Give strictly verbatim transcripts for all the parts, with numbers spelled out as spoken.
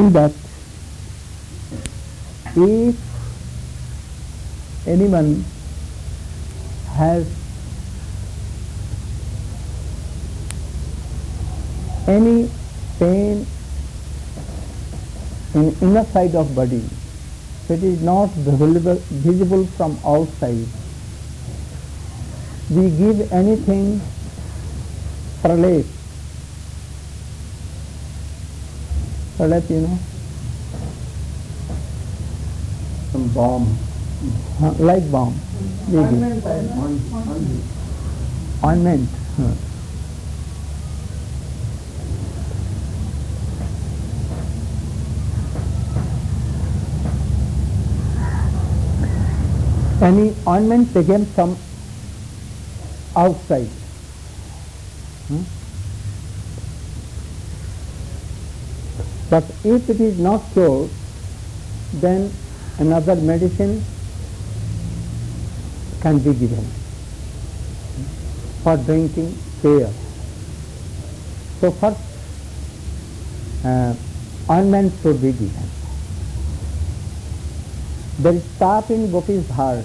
saying that if anyone has any pain in inner side of body, it is not visible, visible from outside, we give anything pralep. Pralep, you know? Some balm. Uh, like balm. Ointment. Ointment. Huh. Any ointment taken from outside. Hmm? But if it is not cured, then another medicine can be given for drinking care. So first uh, ointment should be given. There is tap in Gopi's heart.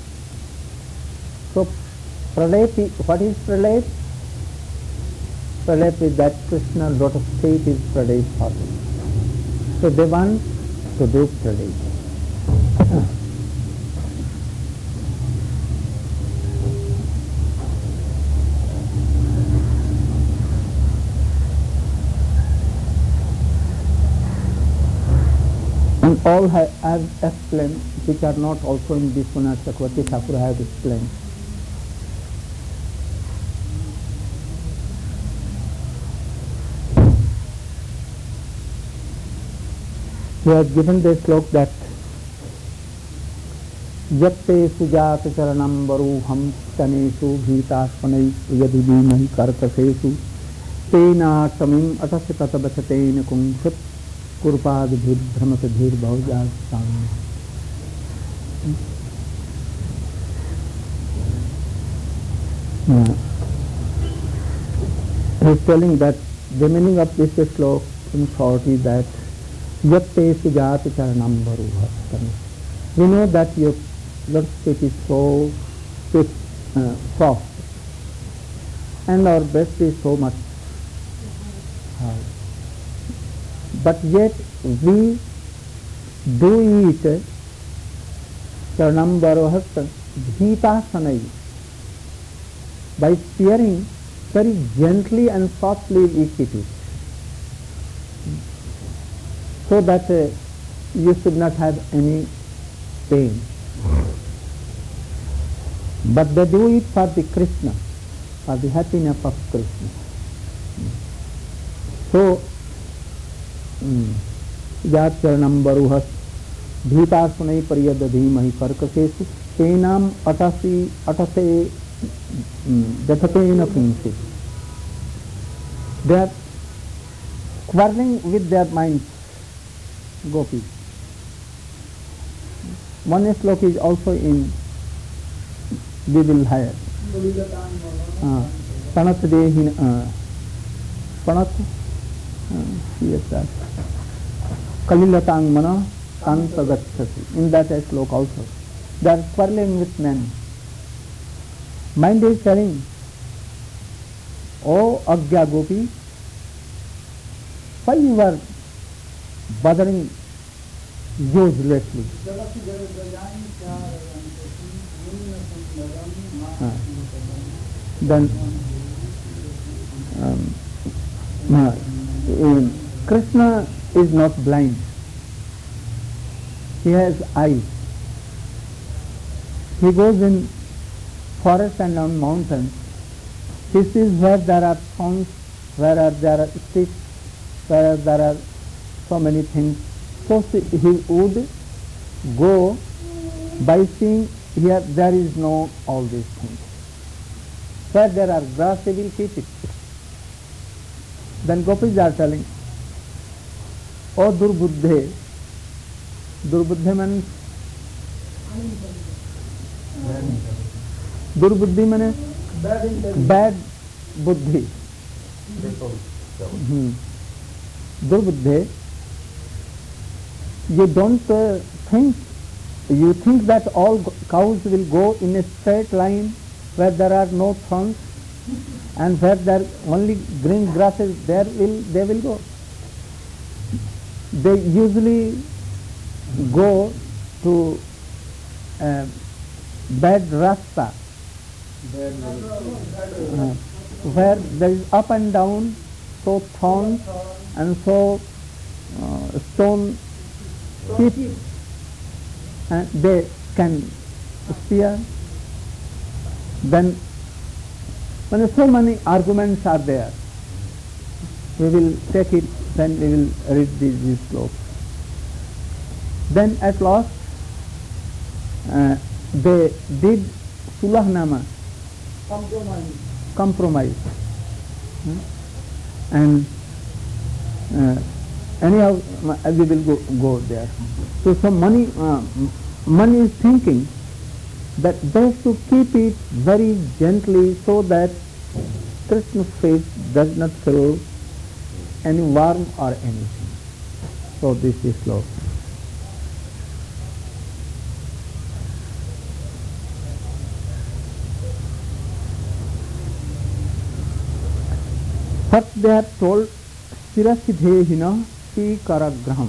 So pralep, what is pralep? Pralep is that Krishna lotus feet is pralep for them. So they want to do pralep. And all I have explained, which are not also in Vishwanath Chakravarti Thakur, I have explained. He has given the slok that Yatte sujata charanam varuham tanesu bhitaspanai yadhidimahi karkasesu tena tamim atase tatabachatena kumsat kurpad bhramata dhir bhaujastam. He is telling that the meaning of this slok in short is that Yatte sujata charanam varuha. We know that your lotus feet is so sweet, uh, soft, and our breast is so much hard. But yet we do eat charanam varuha bhitasanai. By spearing very gently and softly we keep it, so that uh, you should not have any pain. But they do it for the Krishna, for the happiness of Krishna. So, Yat charanam varuhas bhitaspanai pariyadadhimahi karkasesu tenam atasi atase dathatena pinsi. They are quarreling with their minds, gopis. One slok is also in we will hire. Panat dehin panat yes sir. Kalilatang mana kanta gacchati. In that slok also. They are quarreling with men. Mind is telling, oh Agya Gopi, why you are bothering uselessly? Uh, then um, uh, uh, Krishna is not blind. He has eyes. He goes in forest and on mountains. He sees where there are thorns, where are there are sticks, where there are so many things. So he would go by seeing here there is no all these things. Where there are grass, he will keep it. Then gopis are telling, oh Durbuddhe. Durbuddhe means Durbuddhi means bad, bad buddhi. Hmm. Durbuddhe, you don't uh, think, you think that all cows will go in a straight line where there are no thorns, and where there are only green grasses, there will they will go. They usually go to uh, bad rasta, uh, where there is up and down, so thorns and so uh, stone keep, and they can steer. Then when so many arguments are there, we will take it, then we will read these, these slopes. Then at last uh, they did Sulahnama, Compromise. compromise. Hmm? And uh, anyhow uh, we will go, go there. So some money, uh, money is thinking that best to keep it very gently so that Krishna's face does not feel any warm or anything. So this is slow. First they have told Sirasidhehina Sri Karagraham.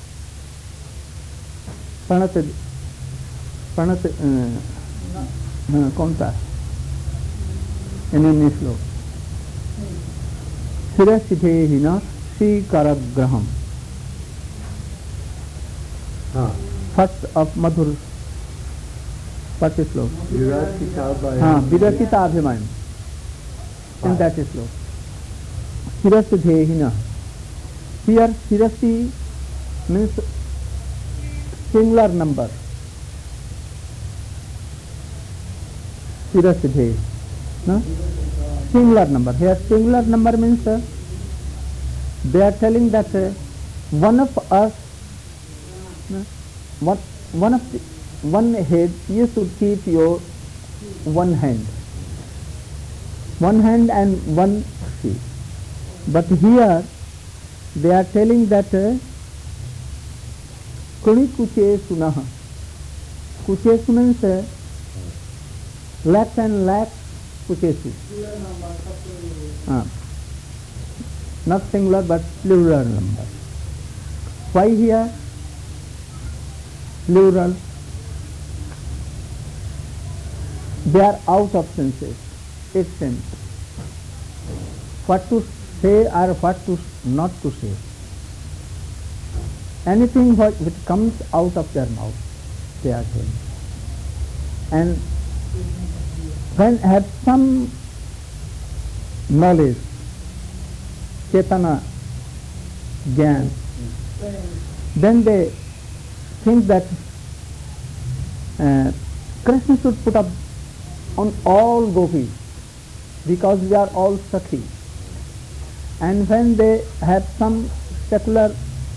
Pranat, Pranat, uh, कौन सा इन्हीं श्लोक Sirasidhehina Sri Karagraham. हाँ. First of Madhur. What is slope? Virakita हाँ, Virakita Abhiman. In that is slope. Sirasidhehina. Here Sirasi means singular number. Sirasidhe. No? Singular number. Here singular number means uh, they are telling that uh, one of us, no? one, one of the, one head, you should keep your one hand. One hand and one feet. But here they are telling that Kuni Kuche Sunaha. Kuche means uh, lakhs and lakhs Kuchesu. Ah. Not singular but plural number. Why here plural? They are out of senses. Eight sense. What to say or what to not to say. Anything what, which comes out of their mouth, they are saying. And when have some knowledge, Chetana, Gyan, then they think that uh, Krishna should put up on all gopis because we are all Sakhi. And when they have some secular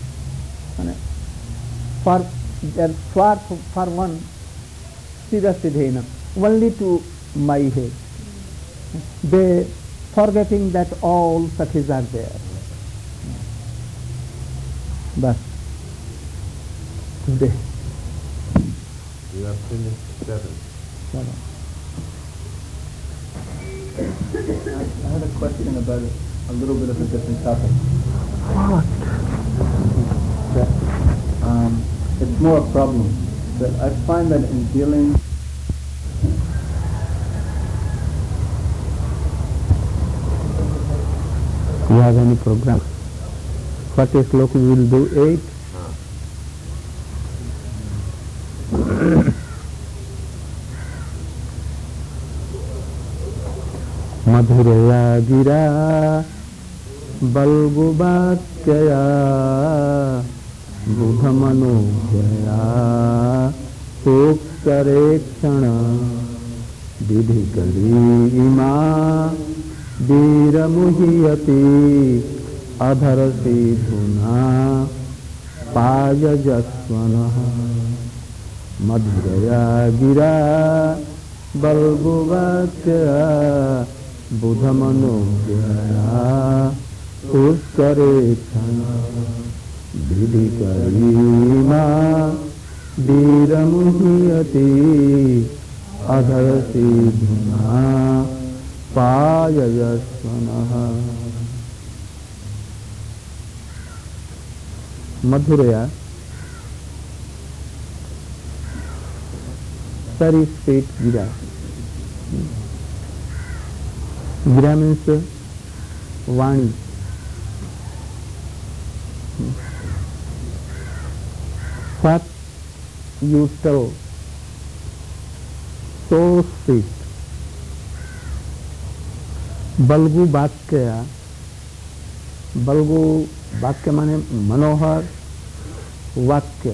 for their swarth for one, Sirasidhena, only to my head, they forgetting that all Sakhis are there. But today you have finished seven. seven. I had a question about a little bit of a different topic. What? That, um, it's more a problem. That I find that in dealing You have any program? What is look we will do eight? Madhuraya gira balgubakyaya budhamanojaya suksarekshana vidhikari ima Viramuhiyati adharasi dhuna payajasvanaha madhuraya gira balguvakyaya budhamanojaya puskarekshana. विधिकरीमा धीरमुह्यते अधरसि धुना पाययस्वनः मधुरया very sweet gira. Gira means Vani. What you tell, so sweet. बल्गु वाक्य, बल्गु वाक्य माने मनोहर वाक्य,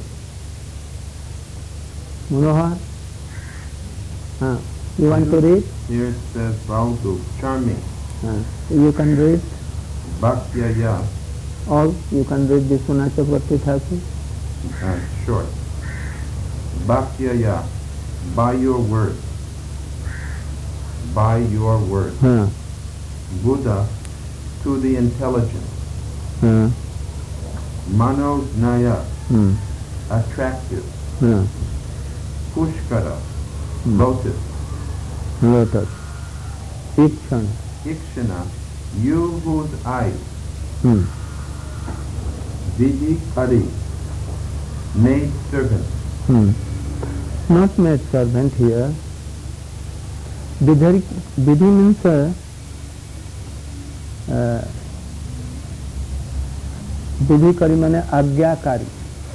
मनोहर. Uh, you want to read? Here it says Balgu, charming. Uh, you can read, Bhakyaya, or you can read the Suna Chakravarti Thakur. uh, short. Bhakyaya, by your word. By your word. Uh, Buddha, to the intelligent. uh, Manojnaya, hmm, attractive. uh, Pushkara, Hmm. lotus. lotus. Ikshan. Ikshana, you whose eyes. Hmm. Vidikari, maid servant. Hmm. Not maid servant here. Vidhi, vidhi means uh, uh, vidhikari mane agyakari.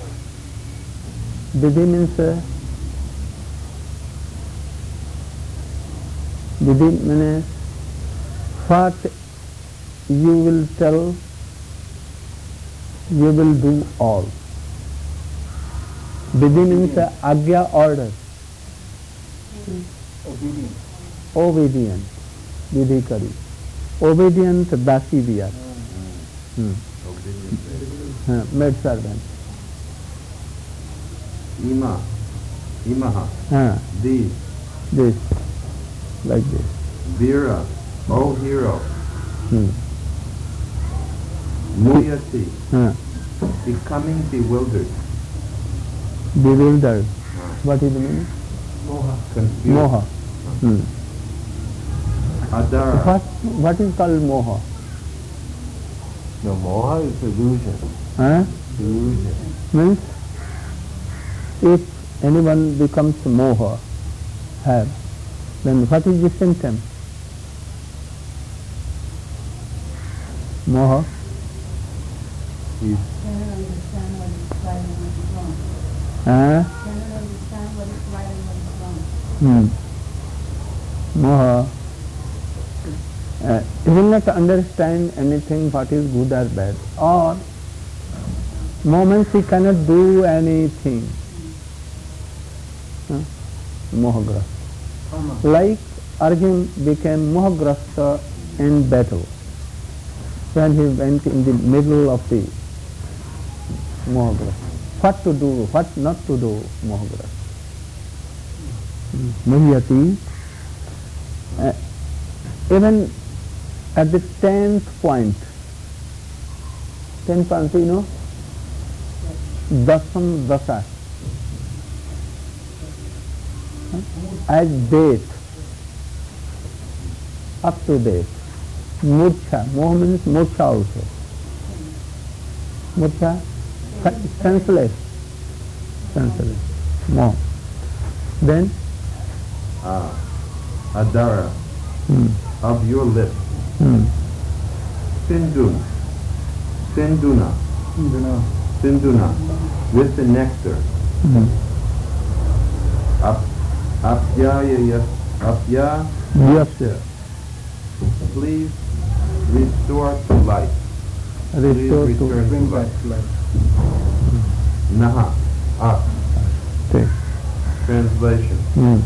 Vidhi means uh, vidhi means what you will tell, you will do all. Vidhi means uh, agya, order. Obedient. Obedient. Vidhi kari. Obedient dasi diya. Hmm. Uh, maid servant. Ima, imaha, Uh, these. this. Like this. Vira, O hero. Hmm. Muyati, Uh, becoming bewildered. bewildered. Uh, What is the meaning? confused. Moha. Hmm. Adara. What, what is called moha? No, moha is illusion. Huh? Illusion. Means if anyone becomes moha, have, then what is the symptom? Moha. He's Cannot understand what is right and what is wrong. Huh? Cannot understand what is right and what is wrong. Hmm. Moha. Uh, he will not understand anything what is good or bad, or moments he cannot do anything. Huh? Mohagrasta. Like Arjun became Mohagrasta in battle when he went in the middle of the Mohagrasta. What to do, what not to do, Mohagrasta. Muhyati. Uh, even at the tenth point, ten point, you know, dasam dasa, as date, up to date. Murcha, moha means murcha also. Murcha, senseless, senseless, moha. Then, uh, Adara, hmm, of your lips. hmm, Sindun, Sinduna, Sinduna. Sinduna, with the nectar. hmm. Ap, apyaya, apya, Yes, sir. please restore to life. Please Restore return to to Bring back life. to life. Naha, up. stay. Translation. Hmm.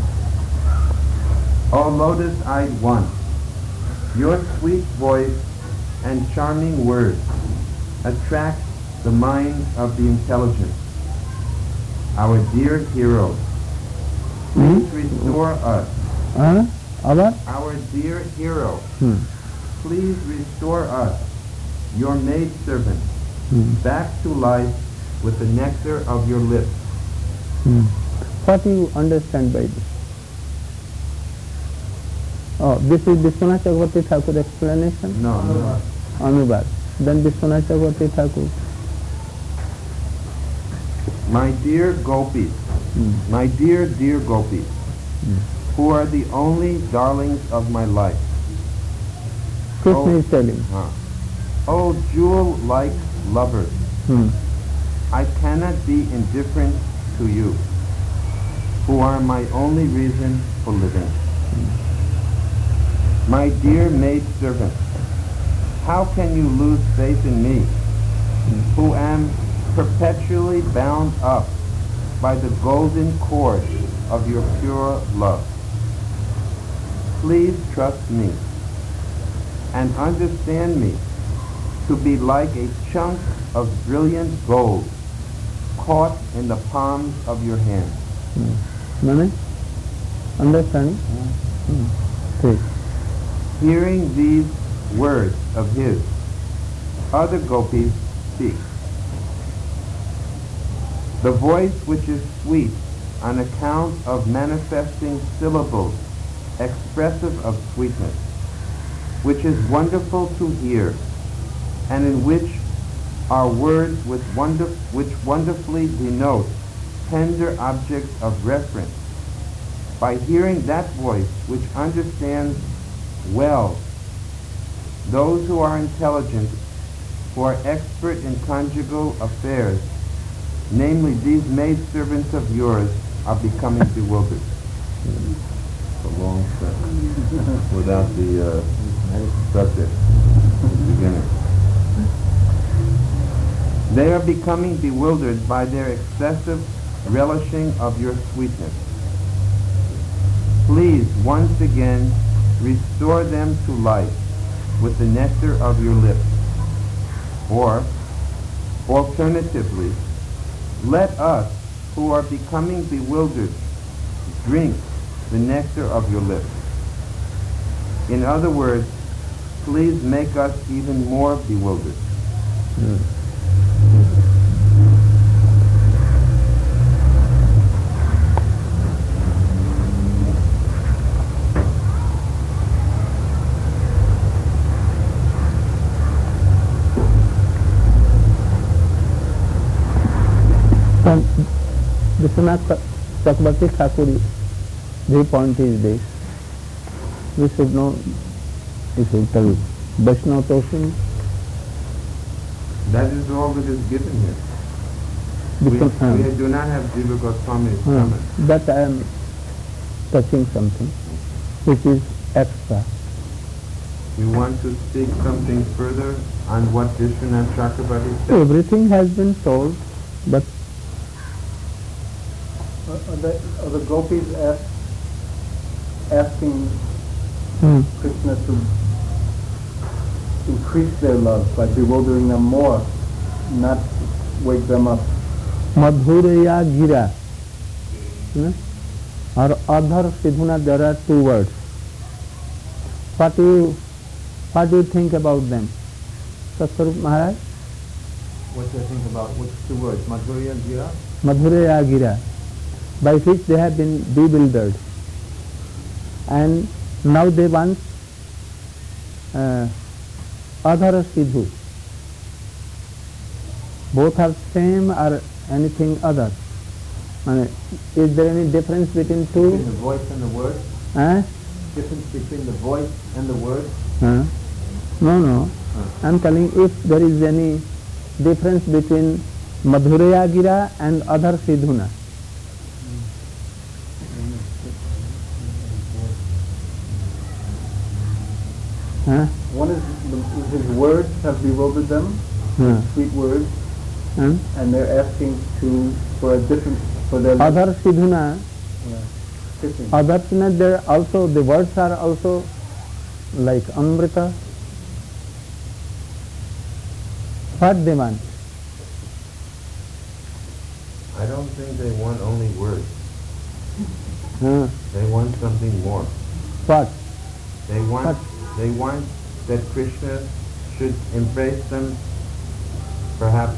O lotus-eyed one, your sweet voice and charming words attract the mind of the intelligent. Our dear hero, please Hmm? restore us. Huh? Our? Our dear hero, Hmm. please restore us, your maid servant, Hmm. back to life with the nectar of your lips. Hmm. What do you understand by this? Oh, this is Vishwanath Chakravarti Thakur explanation? No, no. Anubad. Then Vishwanath Chakravarti Thakur. My dear gopis, Hmm. my dear, dear gopis, Hmm. who are the only darlings of my life. Krishna Oh. is telling. Huh. Oh, jewel-like lovers, Hmm. I cannot be indifferent to you, who are my only reason for living. My dear maid servant, how can you lose faith in me, who am perpetually bound up by the golden cord of your pure love? Please trust me and understand me to be like a chunk of brilliant gold caught in the palms of your hand. Hmm. Mane? Understanding? Hmm. Great. Hearing these words of his, other gopis speak. The voice which is sweet on account of manifesting syllables expressive of sweetness, which is wonderful to hear, and in which are words with wonder, which wonderfully denote tender objects of reference. By hearing that voice which understands well those who are intelligent, who are expert in conjugal affairs, namely these maidservants of yours, are becoming bewildered. It's a long sentence without the uh, subject at the beginning. They are becoming bewildered by their excessive relishing of your sweetness. Please once again restore them to life with the nectar of your lips. Or, alternatively, let us, who are becoming bewildered, drink the nectar of your lips. In other words, please make us even more bewildered. Hmm. From Vishwanath Chakravarti Thakur, the point is this. We should know, we should tell Vaishnava Toshin, That is all that is given here. We, Vishwan- we do not have Jiva Goswami's uh, comment. that I am touching something which is extra. You want to speak something further on what Vishwanath Chakravarti said? Everything has been told, but Are, are, the, are the gopis ask, asking hmm, Krishna to increase their love by bewildering them more, not wake them up? Madhuraya Gira hmm, or Adhar Sidhuna, there are two words. What do you, what do you think about them? Satsvarup Maharaj? What do you think about which two words? Madhurya and Gira? Madhuraya Gira, by which they have been bewildered. And now they want uh, Adhara Sidhu. Both are same or anything other? Uh, is there any difference between two? Between the voice and the word? Uh, Difference between the voice and the word? uh, no, no. Uh. I am telling if there is any difference between Madhuraya Gira and Adhar Sidhuna. Huh? One is the, his words have bewildered them, Huh. sweet words, Huh? and they're asking to for a different for their Adhar Sidhuna, yeah, kissing. Adhar Sidhuna, there also the words are also like Amrita. What they want? I don't think they want only words. Huh? They want something more. What? They want What? they want that Krishna should embrace them perhaps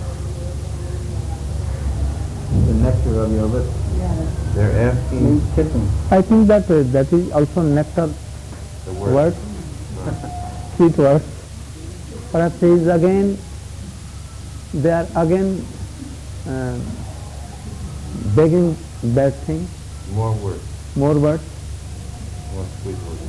The nectar of your lips Yeah. they're asking means kissing. I think that uh, that is also nectar the word. word, sweet word. Perhaps he is again, they are again uh, begging that thing, More words, more words. more sweet words.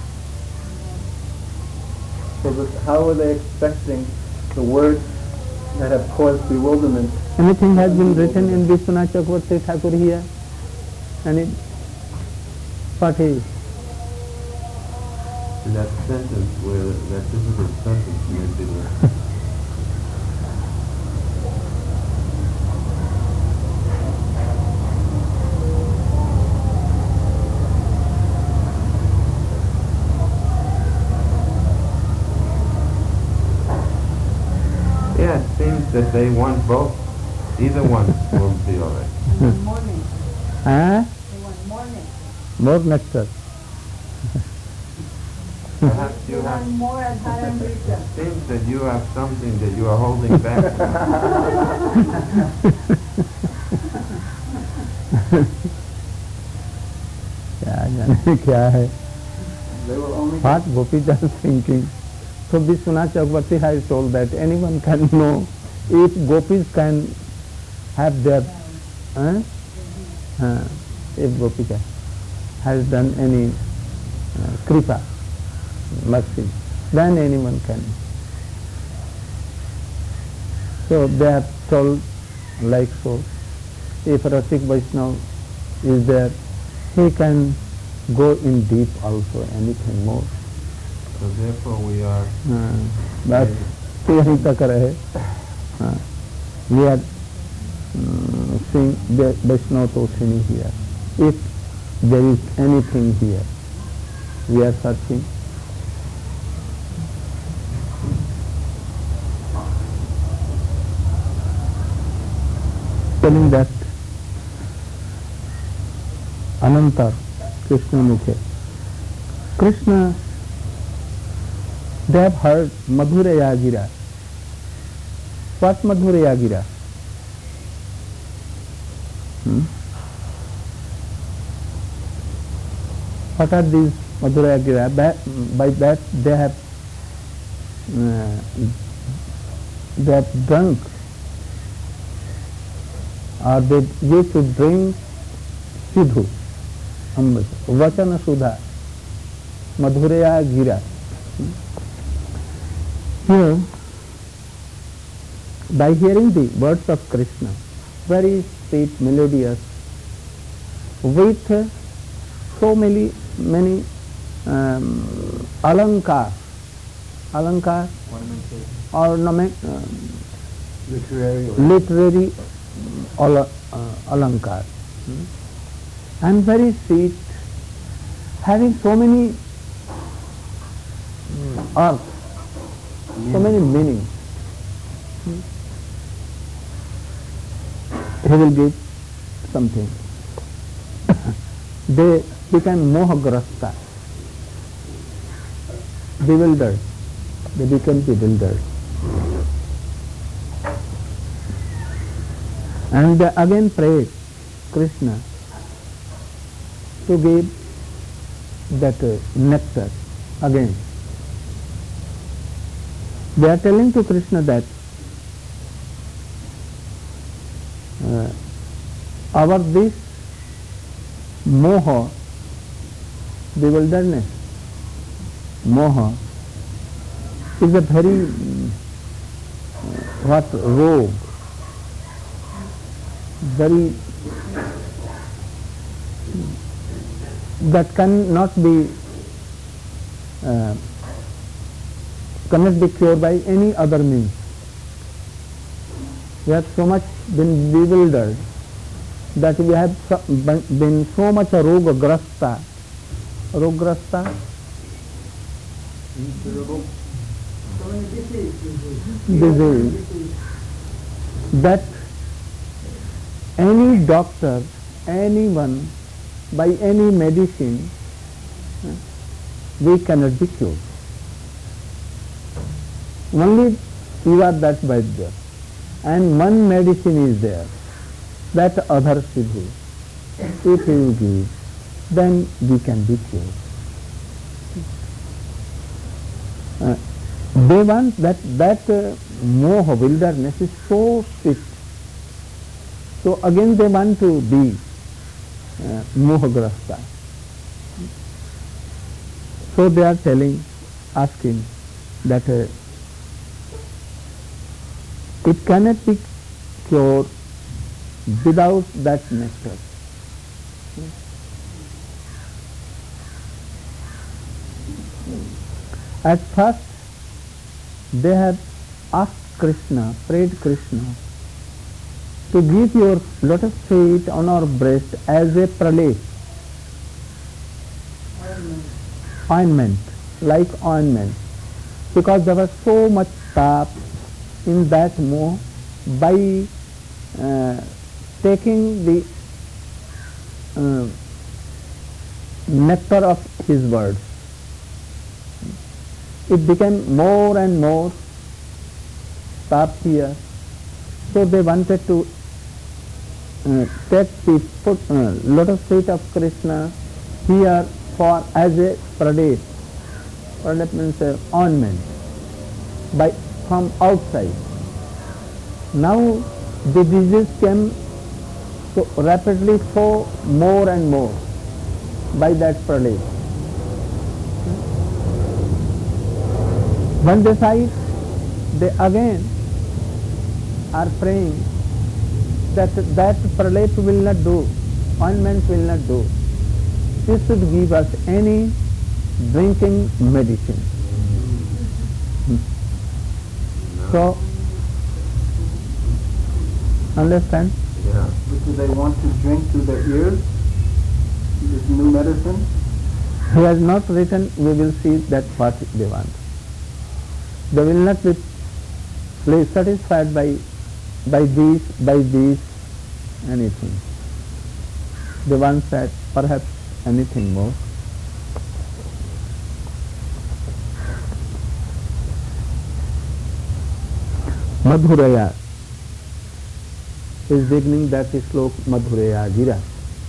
So that how are they expecting the words that have caused bewilderment? Anything has been written in Vishwanath Chakravarti Thakur here, and it, what is? To that sentence where that difficult sentence maybe the Yeah, it seems that they want both. Either one will be all right. They want morning. Huh? They want morning. More nectar. Perhaps They you have. want more Adharamrita. Seems that you have something that you are holding back. क्या जाने क्या है? They will only What Gopis are thinking. So Vishwanath Chakravarti has told that anyone can know if Gopis can have their, huh? Uh, if Gopika has done any uh, kripa, mercy, then anyone can. So they are told like so. If Rasik Vaishnava is there, he can go in deep also, anything more. So therefore we are. हाँ, बस यही तक रहे. हाँ, we are um, seeing the Vaishnava Toshini here. If there is anything here, we are searching. Telling that Ananta Krishna Mukhe. Krishna, they have heard Madhuraya Gira. What Madhuraya Gira? Hmm? What are these Madhuraya Gira? By, by that they have uh, they have drunk, or they used to drink Sidhu, Amrit, Vachana Sudha, Madhuraya Gira. Here, by hearing the words of Krishna, very sweet, melodious, with uh, so many, many um, alankar, alankar, ornament, uh, literary or literary ala, uh, alankar, hmm? and very sweet, having so many mm, earth, so many meanings. Hmm? He will give something. They become mohagrasta, bewildered. They become bewildered. And they again prayed Krishna to give that uh, nectar again. They are telling to Krishna that uh, our this moha, bewilderness, moha, is a very mm, what rogue, very that cannot be uh, cannot be cured by any other means. We have so much been bewildered that we have so, been so much a rogagrasta, rogagrasta, disease, that any doctor, anyone, by any medicine, we cannot be cured. Only you are that Vaidya. And one medicine is there, that other Siddhi. If you give, then we can be cured. Uh, they want that, that uh, moha, wilderness is so strict. So again they want to be uh, mohagrasta. So they are telling, asking that uh, it cannot be cured without that nectar. At first they had asked Krishna, prayed Krishna to give your lotus feet on our breast as a pralay, ointment, like ointment, because there was so much tap in that moh. By uh, taking the uh, nectar of his words, it became more and more tap here. So they wanted to uh, take the foot, uh, lotus feet of Krishna here for as a pradep. Pradep means uh, ornament by from outside. Now the disease came so rapidly, so more and more by that pradep. When they fight, they again are praying that that pralay will not do, ointment will not do. This should give us any drinking medicine. No. So, understand? Yeah. But do they want to drink through their ears this new medicine? He has not written, we will see that what they want. They will not be satisfied by by this, by this, anything. They want that, perhaps anything more. Madhuraya is beginning that slok Madhuraya Gira.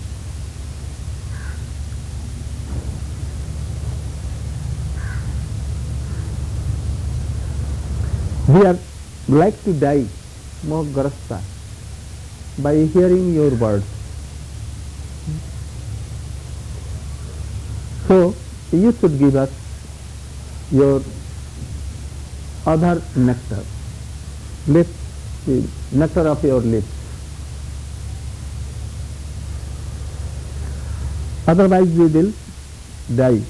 We are like to die, mohagrasta, by hearing your words. So you should give us your other nectar, lips, the nectar of your lips. Otherwise we will die.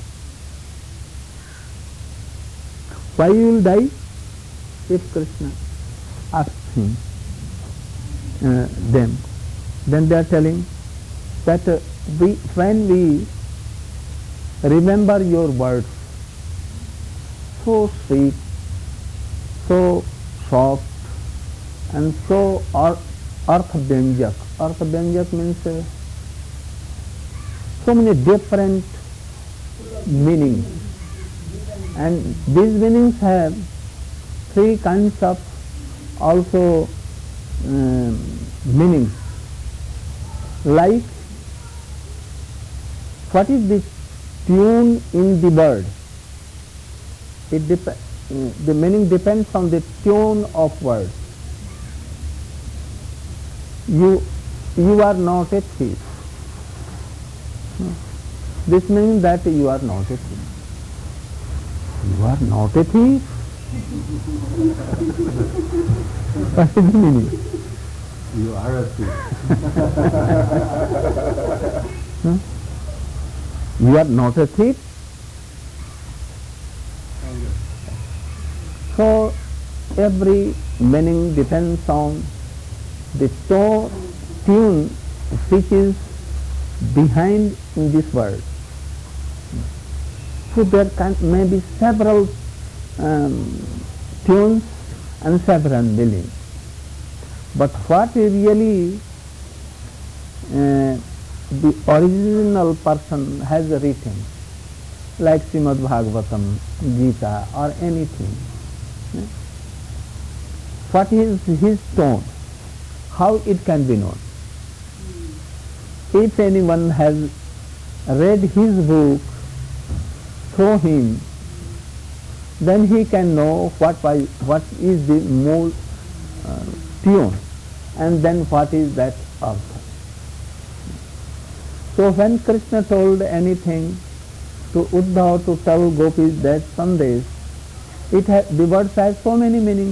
Why you will die? If Krishna asks him, uh, them, then they are telling that uh, we, when we remember your words, so sweet, so soft, and so artha-vyanjak. Artha-vyanjak means uh, so many different meanings, and these meanings have three kinds of also um, meanings. Like, what is the tune in the bird? It dep- uh, the meaning depends on the tune of word. You, you are not a thief. This means that you are not a thief. You are not a thief. What is the meaning? You are a thief. Huh? You are not a thief. So every meaning depends on the tone, tune which is behind in this word. So there can may be several um, tunes and several meanings. But what really uh, the original person has written, like Srimad Bhagavatam, Gita or anything, what is his tone, how it can be known. If anyone has read his book through him, then he can know what, by, what is the more uh, tune, and then what is that artha. So when Krishna told anything to Uddhava to tell gopis that Sandesh, it ha the words has so many meanings.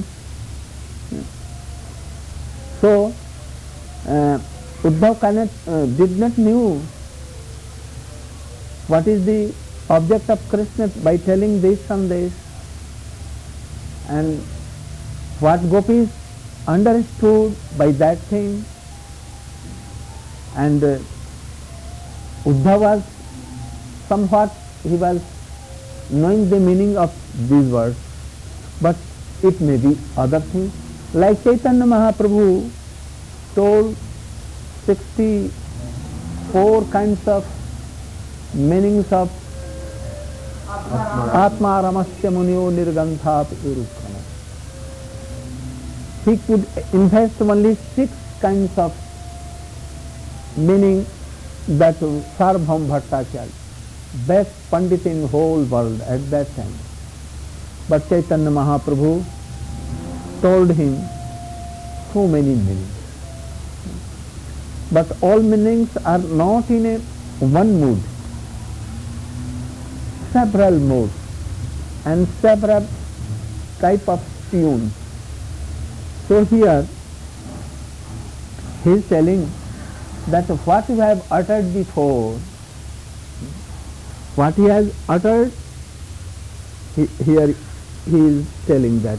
So uh, Uddhava cannot, uh, did not knew what is the object of Krishna by telling this Sandesh, and what gopis understood by that thing, and uh, Uddhava was somewhat, he was knowing the meaning of these words, but it may be other things. Like Chaitanya Mahaprabhu told sixty-four kinds of meanings of Atma Ramasya Munyo Nirgantha Urukkana. He could invest only six kinds of meaning that Sarvabhauma Bhattacharya, best Pandit in whole world at that time. But Chaitanya Mahaprabhu told him so many meanings. But all meanings are not in a one mood, several moods and several type of tunes. So here he is telling that what you have uttered before, what he has uttered, he, here he is telling that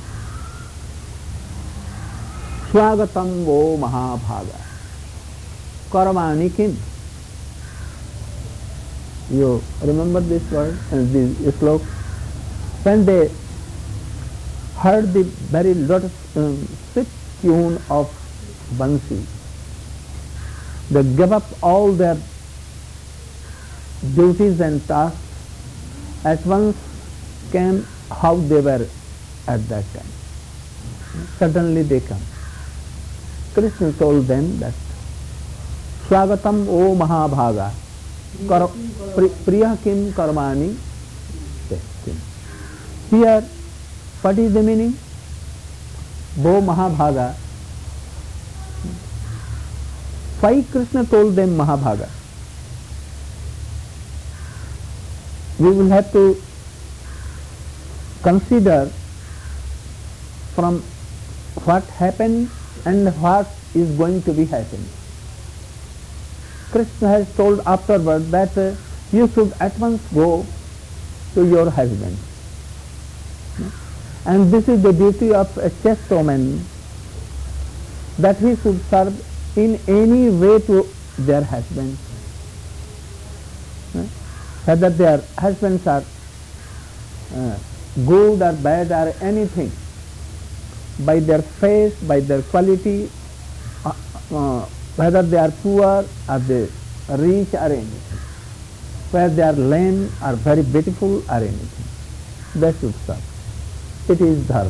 Swagatam vo Mahabhaga Karamani kim. You remember this word and this slok? When they heard the very lotus um, sweet tune of Bansi, they gave up all their duties and tasks, at once came how they were at that time. Suddenly they come. Krishna told them that Swagatam o Mahabhaga Kar Priya kim karmani testim. Here, what is the meaning? Bo Mahabhaga. Why Krishna told them Mahabhaga? We will have to consider from what happened and what is going to be happening. Krishna has told afterward that uh, you should at once go to your husband. And this is the duty of a chaste woman, that he should serve in any way to their husbands. Whether their husbands are uh, good or bad or anything, by their face, by their quality, uh, uh, whether they are poor or they are rich or anything, whether they are lame or very beautiful or anything, they should serve. It is dharma.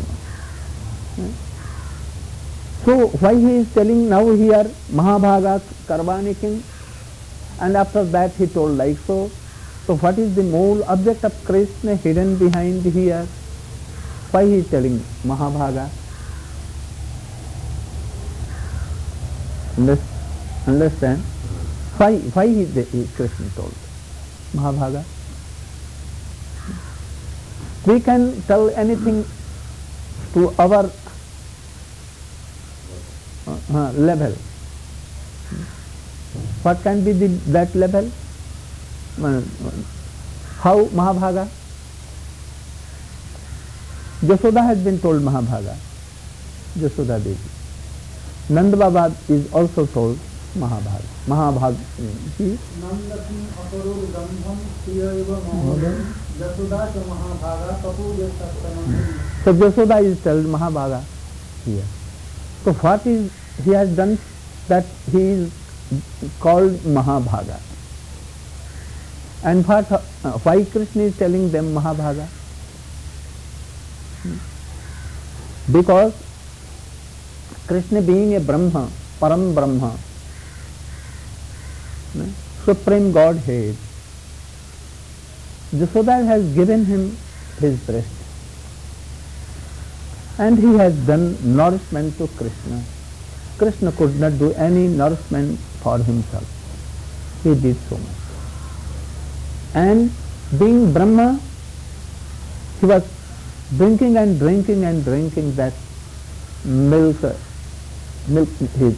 So why he is telling now here Mahabhaga Karmani kim, and after that he told like so. So what is the whole object of Krishna hidden behind here? Why he is telling Mahabhaga? Understand? Why, why he, the, he, Krishna told Mahabhaga? We can tell anything to our uh, uh, level. What can be the, that level? How Mahabhaga? Yashoda has been told Mahabhaga, Yashoda Devi. Nanda Baba is also told Mahabhaga. Mahabhaga. He Nandakin aparur gandham siyaiva mahodam Yashoda cha Mahabhaga kapu yasattanam. So Yashoda is told Mahabhaga here. So what is he has done that he is called Mahabhaga? And what, uh, why Krishna is telling them Mahabhaga? Because Krishna being a Brahma, Param Brahma, Supreme Godhead, Jasoda has given him his breast and he has done nourishment to Krishna. Krishna could not do any nourishment for himself. He did so much. And being Brahma, he was drinking and drinking and drinking that milk, milk his.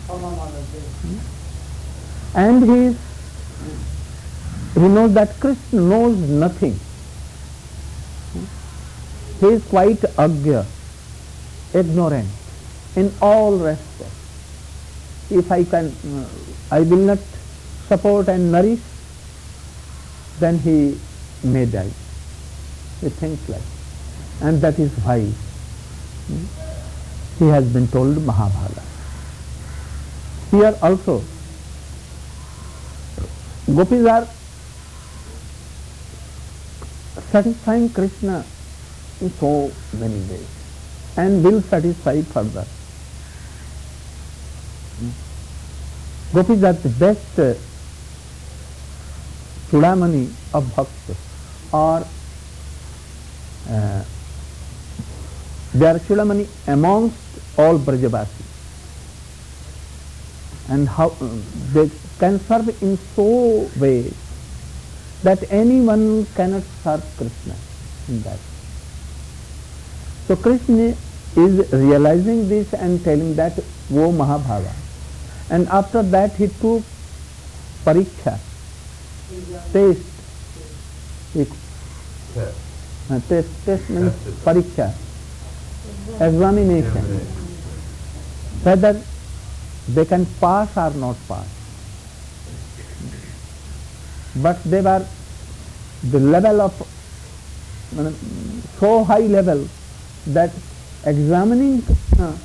And he, is, he knows that Krishna knows nothing. He is quite agya, ignorant in all respects. If I can, uh, I will not support and nourish, then he may die. He thinks like, and that is why he has been told Mahabharata. Here also, gopis are satisfying Krishna in so many ways and will satisfy further. Gopis are the best uh, Chudamani of Bhakta, or uh, they are Chudamani amongst all Brajavasi, and how uh, they can serve in so ways that anyone cannot serve Krishna in that. So Krishna is realizing this and telling that, wo Mahabhaga. And after that he took pariksha, taste. He, Test. uh, test, test means Tested. pariksha, examination, whether they can pass or not pass. But they were the level of, uh, so high level that examining uh,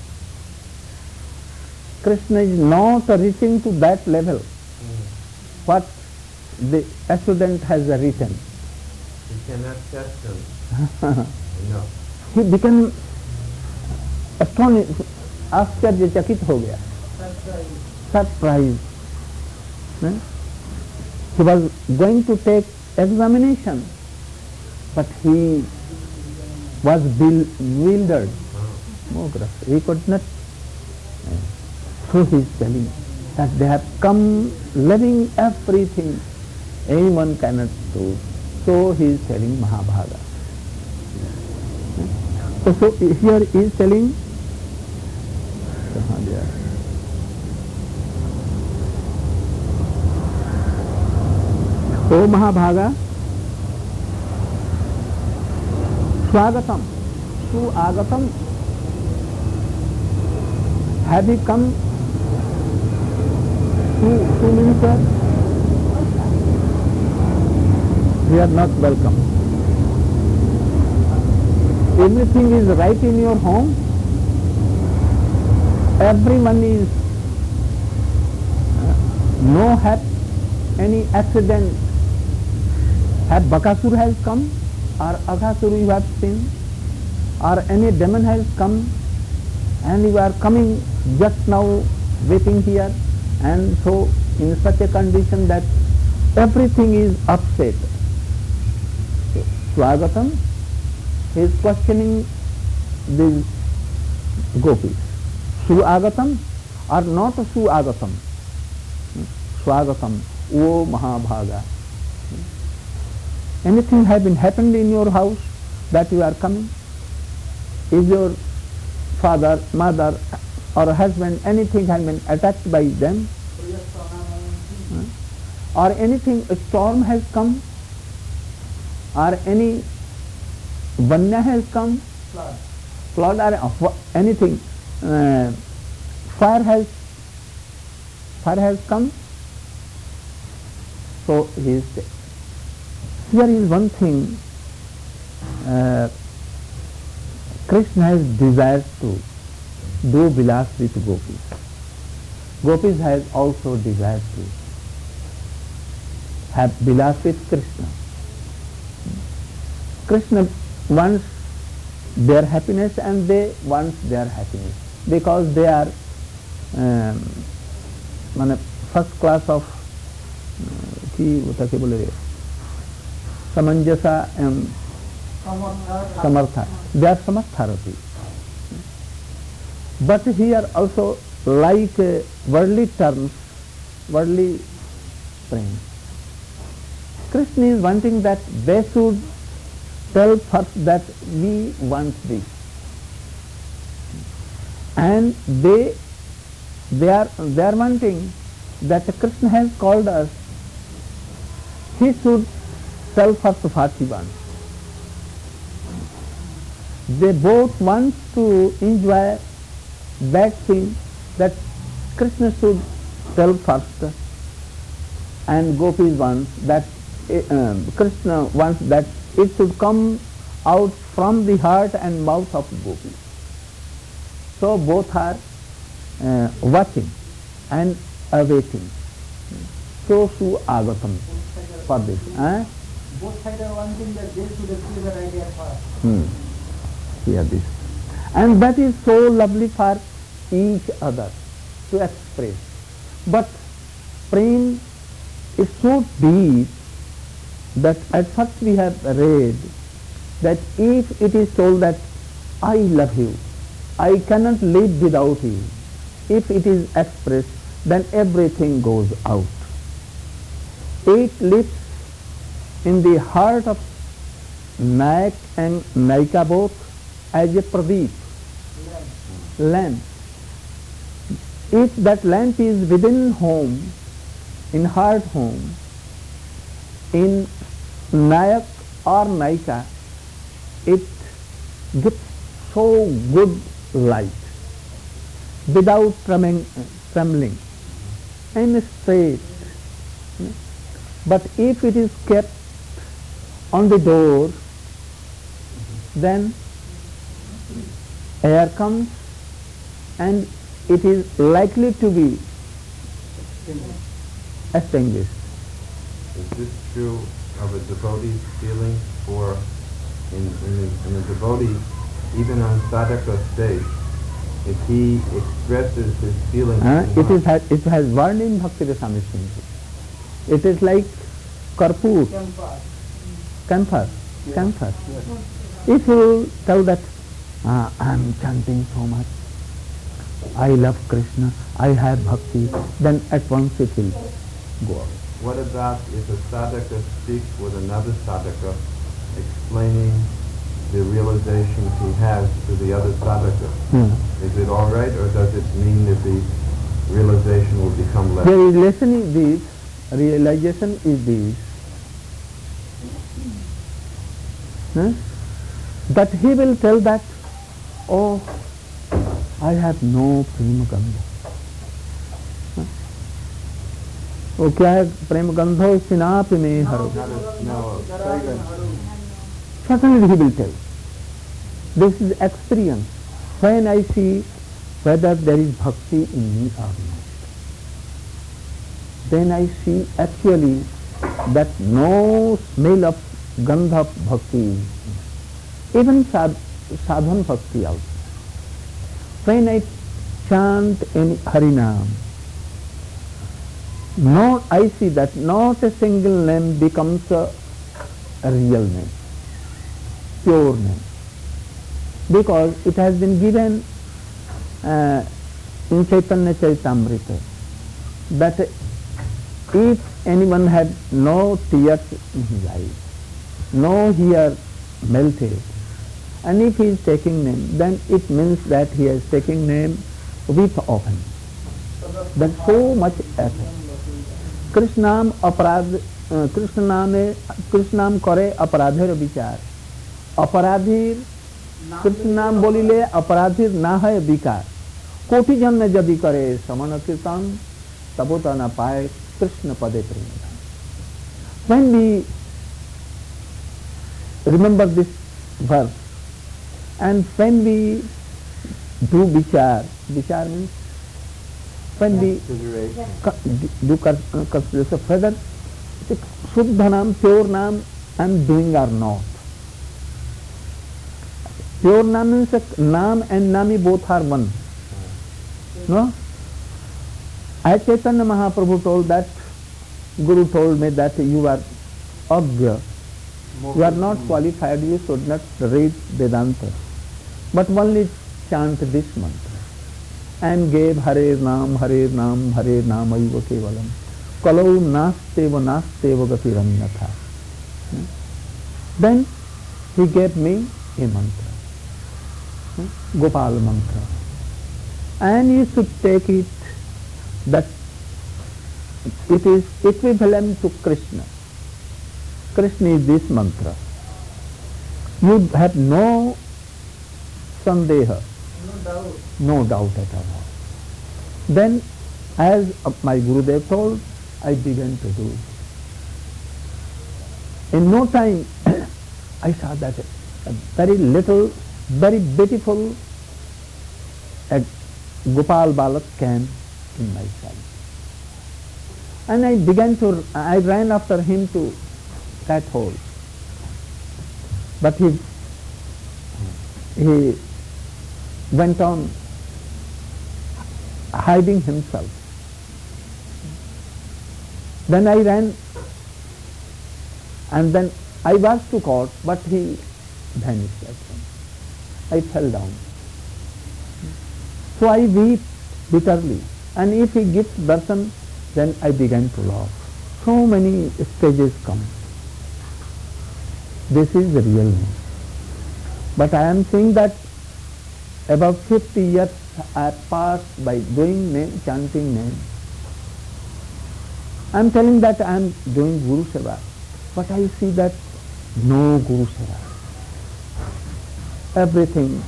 Krishna is not reaching to that level. Mm. What the student has written. You cannot test him. No. He became astonished, आश्चर्यचकित हो गया, surprised. Eh? He was going to take examination, but he was bewildered. Oh. He could not. So he is telling that they have come leaving everything anyone cannot do. So he is telling Mahabharata. So, so here he is telling, O Mahabhaga, Swagatam, Suagatam, have you come? Su, su means uh, we are not welcome. Everything is right in your home. Everyone is uh, no had any accident. Have Bakasur has come, or Aghasur you have seen, or any demon has come, and you are coming just now waiting here, and so in such a condition that everything is upset. So, Swagatam, he is questioning the gopis. Suagatam or not Suagatam? Swagatam, O Mahabhaga. Anything has been happened in your house that you are coming? Is your father, mother or husband, anything has been attacked by them? Or anything, a storm has come? Or any Vanya has come? Flood. Flood or anything? Uh, fire has fire has come? So he is there. Here is one thing, uh, Krishna has desires to do vilas with gopis. Gopis has also desires to have vilas with Krishna. Krishna wants their happiness and they want their happiness. because they are um, মানে first class of কি ওটাকে বলে সামঞ্জস্য and samartha. They are samartharati. But here also, like uh, worldly terms, worldly prema, Krishna is wanting that they should tell first that we want this, and they they are they are wanting that Krishna has called us. He should tell first what he wants. They both want to enjoy that thing that Krishna should tell first, and gopis wants that uh, Krishna wants that it should come out from the heart and mouth of gopis. So both are uh, watching and awaiting. So su agatam for this. Eh? Both sides are wanting that they should achieve that idea first. Hmm. Hear this. And that is so lovely for each other to express. But prem is so deep that at first we have read that if it is told that I love you, I cannot live without you, if it is expressed, then everything goes out. It lives in the heart of Nayak and Nayika both as a pradeep, lamp. If that lamp is within home, in heart home, in Nayak or Nayika, it gives so good light without trembling, trembling and straight. But if it is kept on the door, then air comes and it is likely to be extinguished. Is this true of a devotee's feeling for, in, in, the, in the devotee, even on sadhaka stage, if he expresses his feelings? Uh, too it, is, much, it has word in Bhakti Rasamrita Sindhu. It is like karpur, camphor, camphor. If you tell that, ah, I am chanting so much, I love Krishna, I have bhakti, then at once it will go out. what about if a sadhaka speaks with another sadhaka, explaining the realization he has to the other sadhaka? Hmm. Is it all right, or does it mean that the realization will become less? The realization is this, realization is this, huh? that he will tell that, oh, I have no prema gandha. Huh? Oh, क्या है प्रेम गंधो सिनाप में हरो. No, fragrance. Certainly he will tell. This is experience. When I see whether there is bhakti in me or not, then I see actually that no smell of gandha of bhakti, even sad, sadhan bhakti also. When I chant in Harinam, not I see that not a single name becomes a, a real name, pure name, because it has been given uh, in Chaitanya Charitamrita that if anyone had no tears in his eyes, no hair melted, and if he is taking name, then it means that he is taking name with offense. That so much effort. Krishnam aparad, Krishnam Krishnam kore aparadher vichar. Aparadhir Krishnam bolile aparadhir na hai vikar. Koti janne jadi kare samana kirtan tabota na paye Krishna pade prema. When we remember this verse, and when we do vichar, vichar means when we do consideration whether Shuddha Naam, pure Naam I am doing or not. Pure Naam means Naam and Nami both are one. No? As Chaitanya Mahaprabhu told that, Guru told me that you are Agya, you are not qualified, you should not read Vedanta, but only chant this mantra. And gave Hare Nam, Hare Nam, Hare Nam Aiva Kevalam. Kalau Nasteva Nasteva Gatiranyatha. Then he gave me a mantra, Gopal mantra. And you should take it that it is equivalent to Krishna. Krishna is this mantra. You have no sandeha, No doubt. no doubt at all. Then, as my Gurudev told, I began to do it. In no time, I saw that a very little, very beautiful a Gopal Balak came in my sight. And I began to, I ran after him to that hole. But he, he went on hiding himself. Then I ran, and then I was to caught, but he vanished at once. I fell down. So I weep bitterly, and if he gives darshan, then I began to laugh. So many stages come. This is the real me. But I am saying that about fifty years I have passed by doing name, chanting name. I am telling that I am doing Guru Seva, but I see that no Guru Seva. Everything.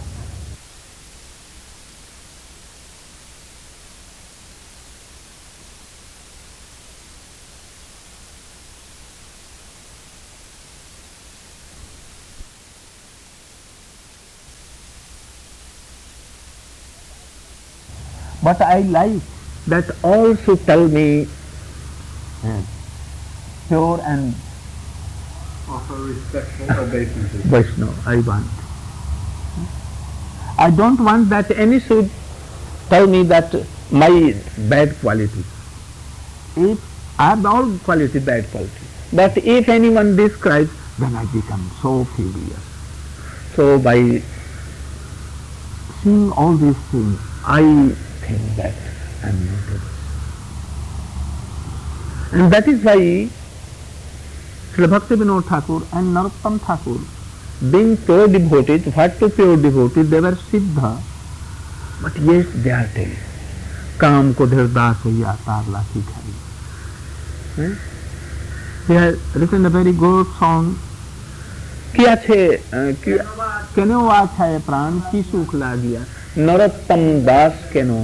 But I like that all should tell me uh, pure and Offer respectful obeisances. Vaishnava, I want. I don't want that any should tell me that my bad quality. If I have all quality, bad quality. But if anyone describes, then I become so furious. So by seeing all these things, I think that I am not able. And that is why Srila Bhakti Vinod Thakur and Narottam Thakur, being pure devotees, what to pure devotees, they were Siddha, but yes, they are telling, Kam ko dhir das ya tarla ki khari. They have written a very good song, Kiya che, keno aachha pran ki sukh lagiya, Narottam das keno.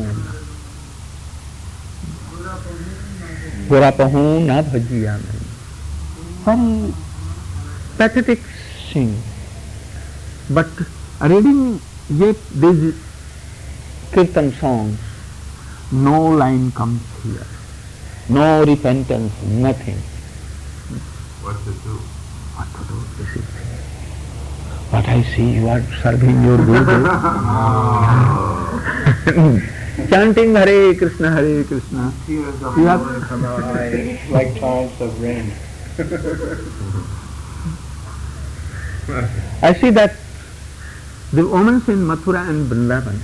Gora pahu na bhajiya nahi. Very pathetic thing. But reading yet these kirtan songs, no line comes here. No repentance, nothing. What to do? What to do? This is what I see, you are serving your Gurudev. Chanting Hare Krishna, Hare Krishna. Tears of You have- joy from our eyes like torrents of rain. I see that the women in Mathura and Vrindavan,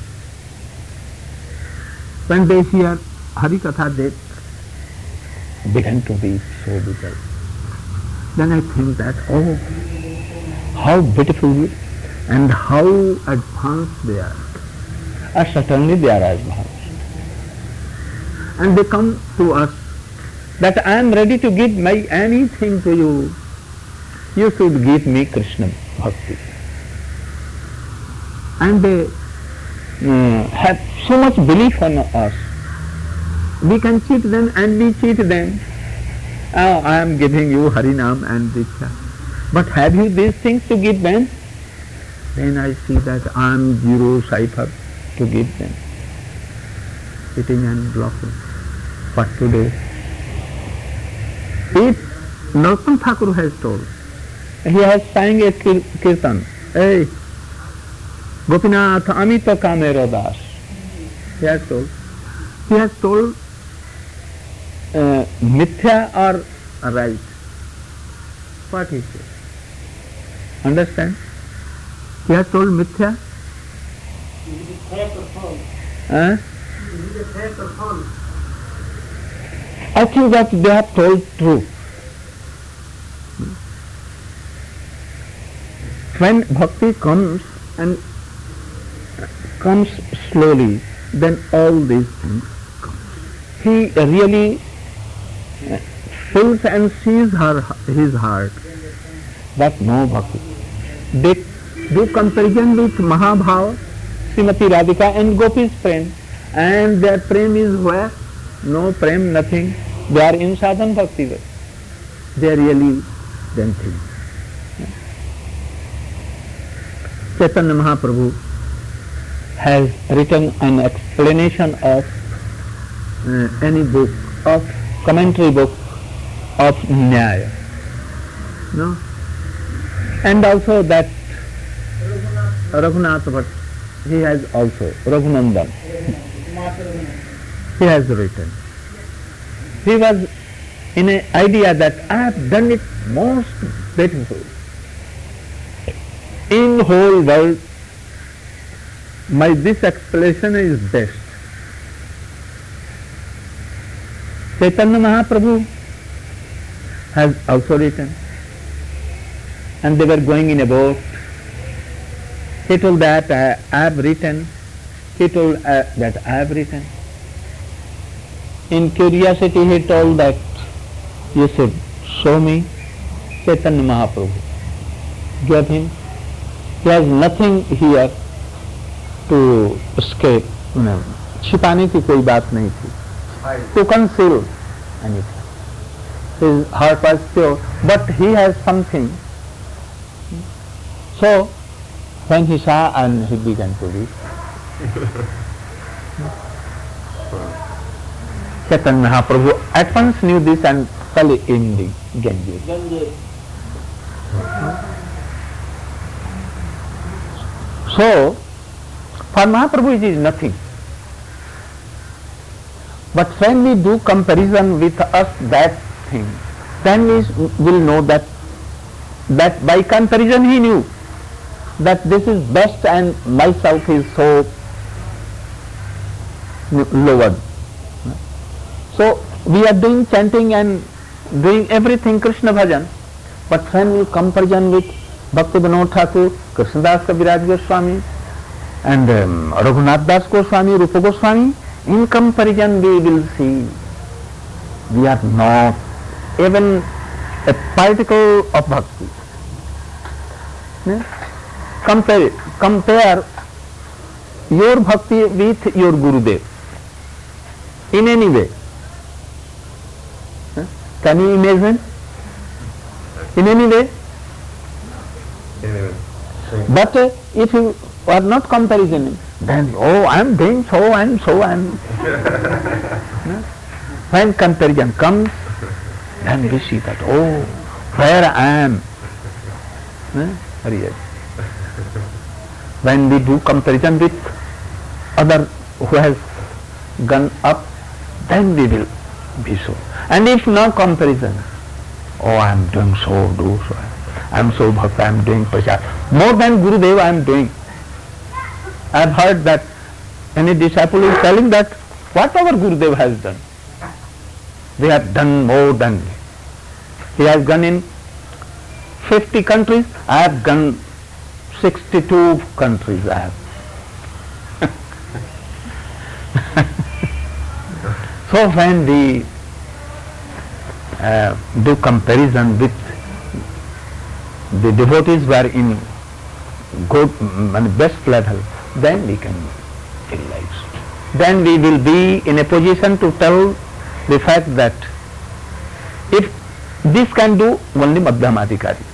when they hear Hari Katha, they begin to be so bitter. Then I think that, oh, how beautiful and how advanced they are. Uh, certainly they are advanced. And they come to us that I am ready to give my anything to you. You should give me Krishna Bhakti. And they mm, have so much belief on us. We can cheat them and we cheat them. Oh, I am giving you Harinam and Diksha. But have you these things to give them? Then I see that I am zero cipher to give them. Sitting and blocking. What to do? If Narottam Thakur has told, he has sang a kir- kirtan, hey, Gopinath Amita Kamera Das. He has told, he has told uh, mithya or right. What he says? Understand? He has told mithya. Huh? I think that they have told true. When bhakti comes and comes slowly, then all these things come. He really pulls and sees her, his heart. That no bhakti. They do comparison with Mahabhava, Srimati Radhika and Gopi's prem, and their prem is where? No prem, nothing. They are in sadhan bhakti. They are really then things. Chaitanya Mahaprabhu has written an explanation of uh, any book, of commentary book of Nyaya. No? And also that Raghunath Bhatt, he has also, Raghunandan, he has written. He was in an idea that I have done it most beautiful. In whole world, my this explanation is best. Chaitanya Mahaprabhu has also written, and they were going in a boat. He told that I, I have written. He told uh, that I have written. In curiosity, he told that you should show me. Chaitanya Mahaprabhu gave him. He has nothing here to escape. No. छिपाने की कोई बात नहीं थी. To conceal anything. His heart was pure, but he has something. So, when he saw and he began to read, Chaitanya Mahaprabhu at once knew this and fell in the Ganges. So, for Mahaprabhu it is nothing. But when we do comparison with us that thing, then we will know that that by comparison he knew that this is best and myself is so lowered. So we are doing chanting and doing everything Krishna bhajan, but when we comparison with Bhakti Vinod Thakur, Krishnadas Kaviraj Goswami and um, Raghunath Das Goswami, Rupa Goswami, in comparison we will see we are not even a particle of bhakti. Yeah? Compare, compare your bhakti with your Gurudev in any way. Yeah? Can you imagine? In any way? Anyway, But uh, if you are not comparing, then oh, I am doing so and so and no? When comparison comes, then we see that oh, where I am. No? Really. When we do comparison with other who has gone up, then we will be so. And if no comparison, oh, I am doing so, do so. I am so bhakta, I am doing prachar. More than Gurudev I am doing. I have heard that any disciple is telling that what our Gurudev has done. They have done more than me. He has gone in fifty countries, I have gone sixty-two countries I have. So when we uh, do comparison with the devotees who are in good and best level, then we can realize. Then we will be in a position to tell the fact that if this can do only Madhyamadhikari.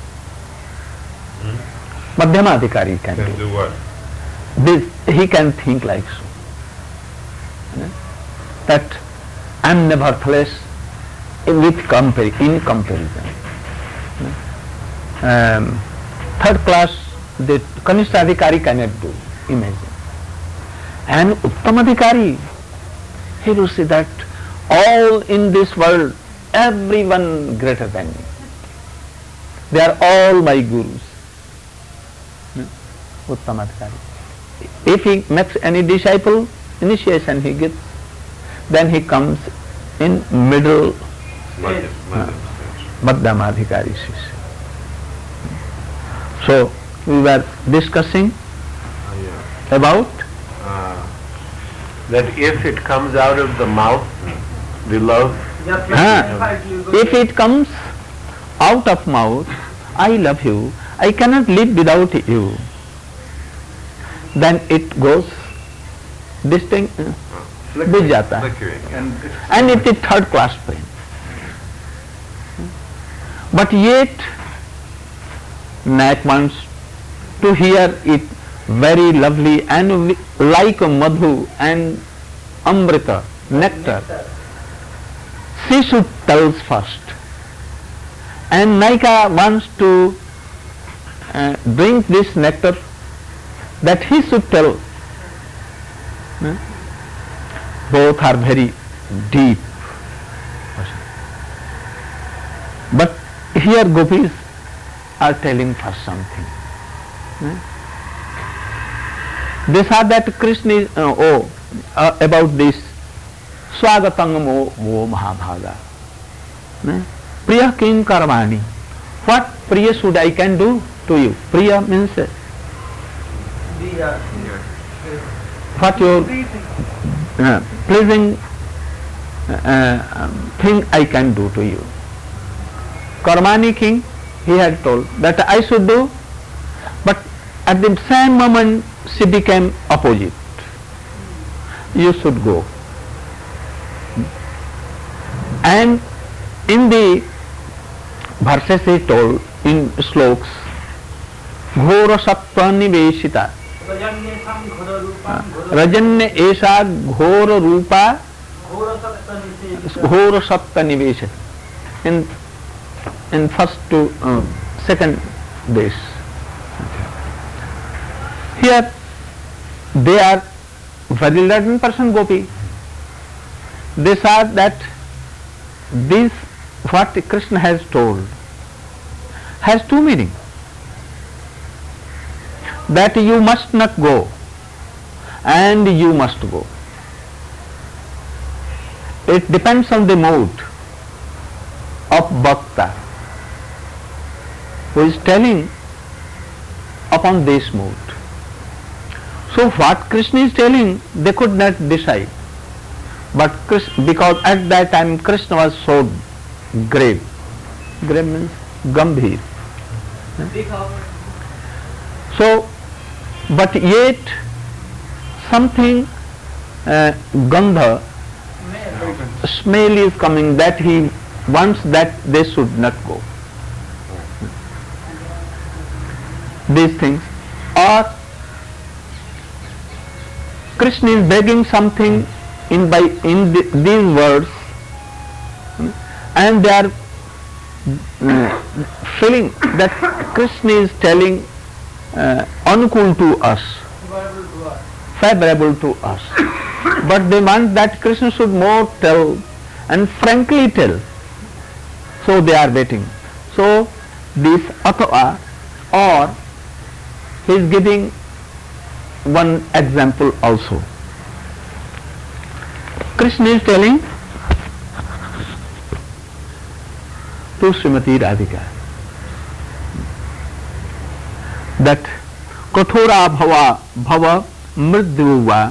Hmm? Madhyamadhikari can, can do. do what? This he can think like so. Yeah? That I am nevertheless with compar in comparison. Yeah? Um, third class, the Kanishta Adhikari cannot do, imagine. And Uttam Adhikari, he will see that all in this world, everyone greater than me. They are all my gurus. Uttamadhikari. If he makes any disciple, initiation he gets, then he comes in middle Madhyamadhikari. So we were discussing uh, yeah. about uh, that if it comes out of the mouth, the love. ah, if it comes out of mouth, I love you, I cannot live without you, then it goes distinct, uh, बुझ जाता है, and it is third class pain. But yet Nayak wants to hear it very lovely and like madhu and amrita, nectar. She should tell first. And Naika wants to uh, drink this nectar, that he should tell. Hmm? Both are very deep. But here gopis are telling first something. Hmm? They saw that Krishna is, uh, oh, uh, about this Swagatang mo, mo Mahabhaga. Hmm? Priya kim karmani. What Priya should I can do to you? Priya means uh, what your uh, pleasing uh, thing I can do to you. Karmani king, he had told that I should do, but at the same moment she became opposite. You should go. And in the verses he told in sloks, Ghora Sattva Niveshita Rajanya Esha Ghora Rupa Ghora Sattva Niveshita. In in first to uh, second days. Here they are very learned person gopi. They saw that this what Krishna has told has two meanings. That you must not go and you must go. It depends on the mood of bhakta who is telling upon this mood. So what Krishna is telling, they could not decide. But Krishna, because at that time Krishna was so grave. Grave means gambhir. So, but yet something uh, gandha, smell is coming, that he wants that they should not go. These things. Or Krishna is begging something in by in the, these words, and they are uh, feeling that Krishna is telling uh, anukul to us, favorable to us. But they want that Krishna should more tell and frankly tell. So they are waiting. So this atava, or he is giving one example also. Krishna is telling to Srimati Radhika that kathora bhava bhava mridhuva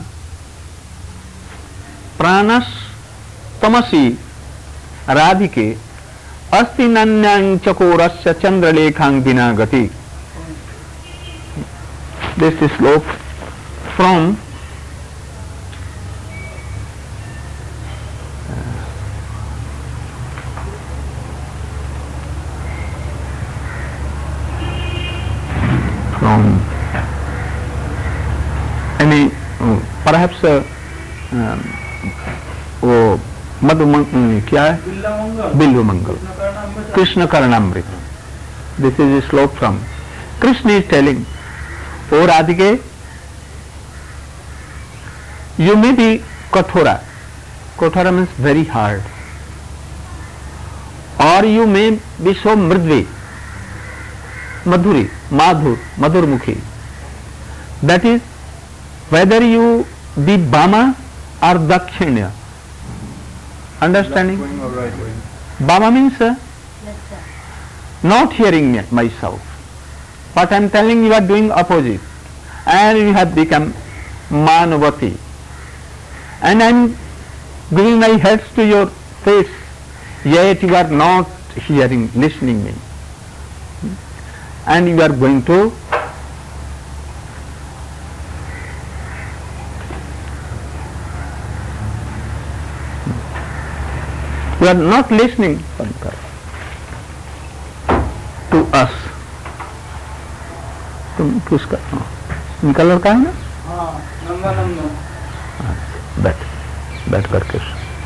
pranas tamasi radhike asti nanyang chakorasya chandralekhang vinagati. This is slok from from any uh, perhaps uh, um, वो मधुमंगल क्या है, बिल्व मंगल, Krishna Karanamrita. This is a slok from Krishna is telling, O Radhike, you may be kathora, Kothara means very hard. Or you may be so mridvi, madhuri, madhur, madhurmukhi. That is, whether you be Bama or Dakshinya. Understanding? Left wing or right wing? Bama means uh, not hearing me, myself. What I am telling you are doing opposite. And you have become Manavati. And I am giving my heads to your face, yet you are not hearing, listening me. And you are going to you are not listening to us. तुम किसका colour का है ना? हाँ, नंगा नंगा। बैठ बैठ करके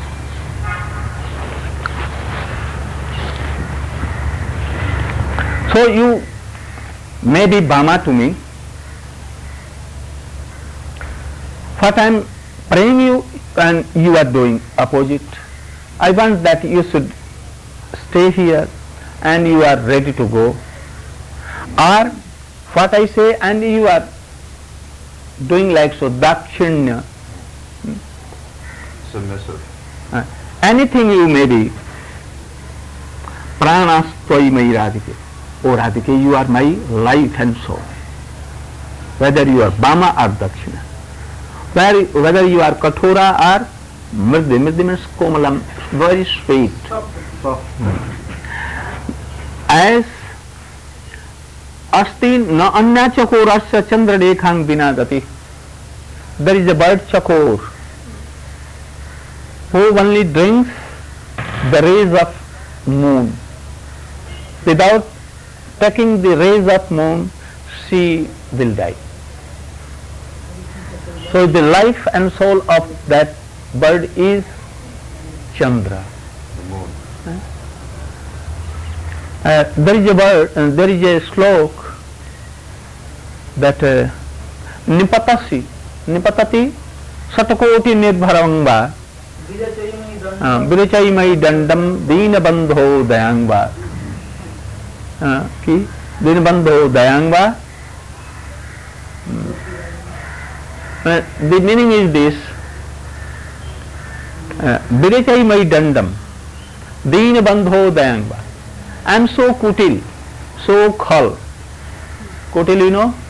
so you may be Bama to me. What I am praying you and you are doing opposite. I want that you should stay here and you are ready to go, or what I say and you are doing like so, Dakshinya, Submissive. uh, anything you may be, Pranastvai mai Radhike, O Radhike, you are my life and soul, whether you are Bama or Dakshina, whether, whether you are Kathora or Mridhi. Mridhi means Komalam, very sweet. Soft. As Asti na anya chakorasya chandra dekhang vinagati. There is a bird chakor who only drinks the rays of moon. Without taking the rays of moon, she will die. So the life and soul of that bird is Chandra. The moon. Uh, there is a word, uh, there is a slok that uh, Nipatasi, Nipatati Satakoti Nirbharangva Virachayimai Dandam Dinabandho Dayangva Ki Dinabandho Dayangva. Uh, the meaning is this: Virachayimai Dandam Dinabandho Dayangva. I am so kutil, so khal. Kutil, you know?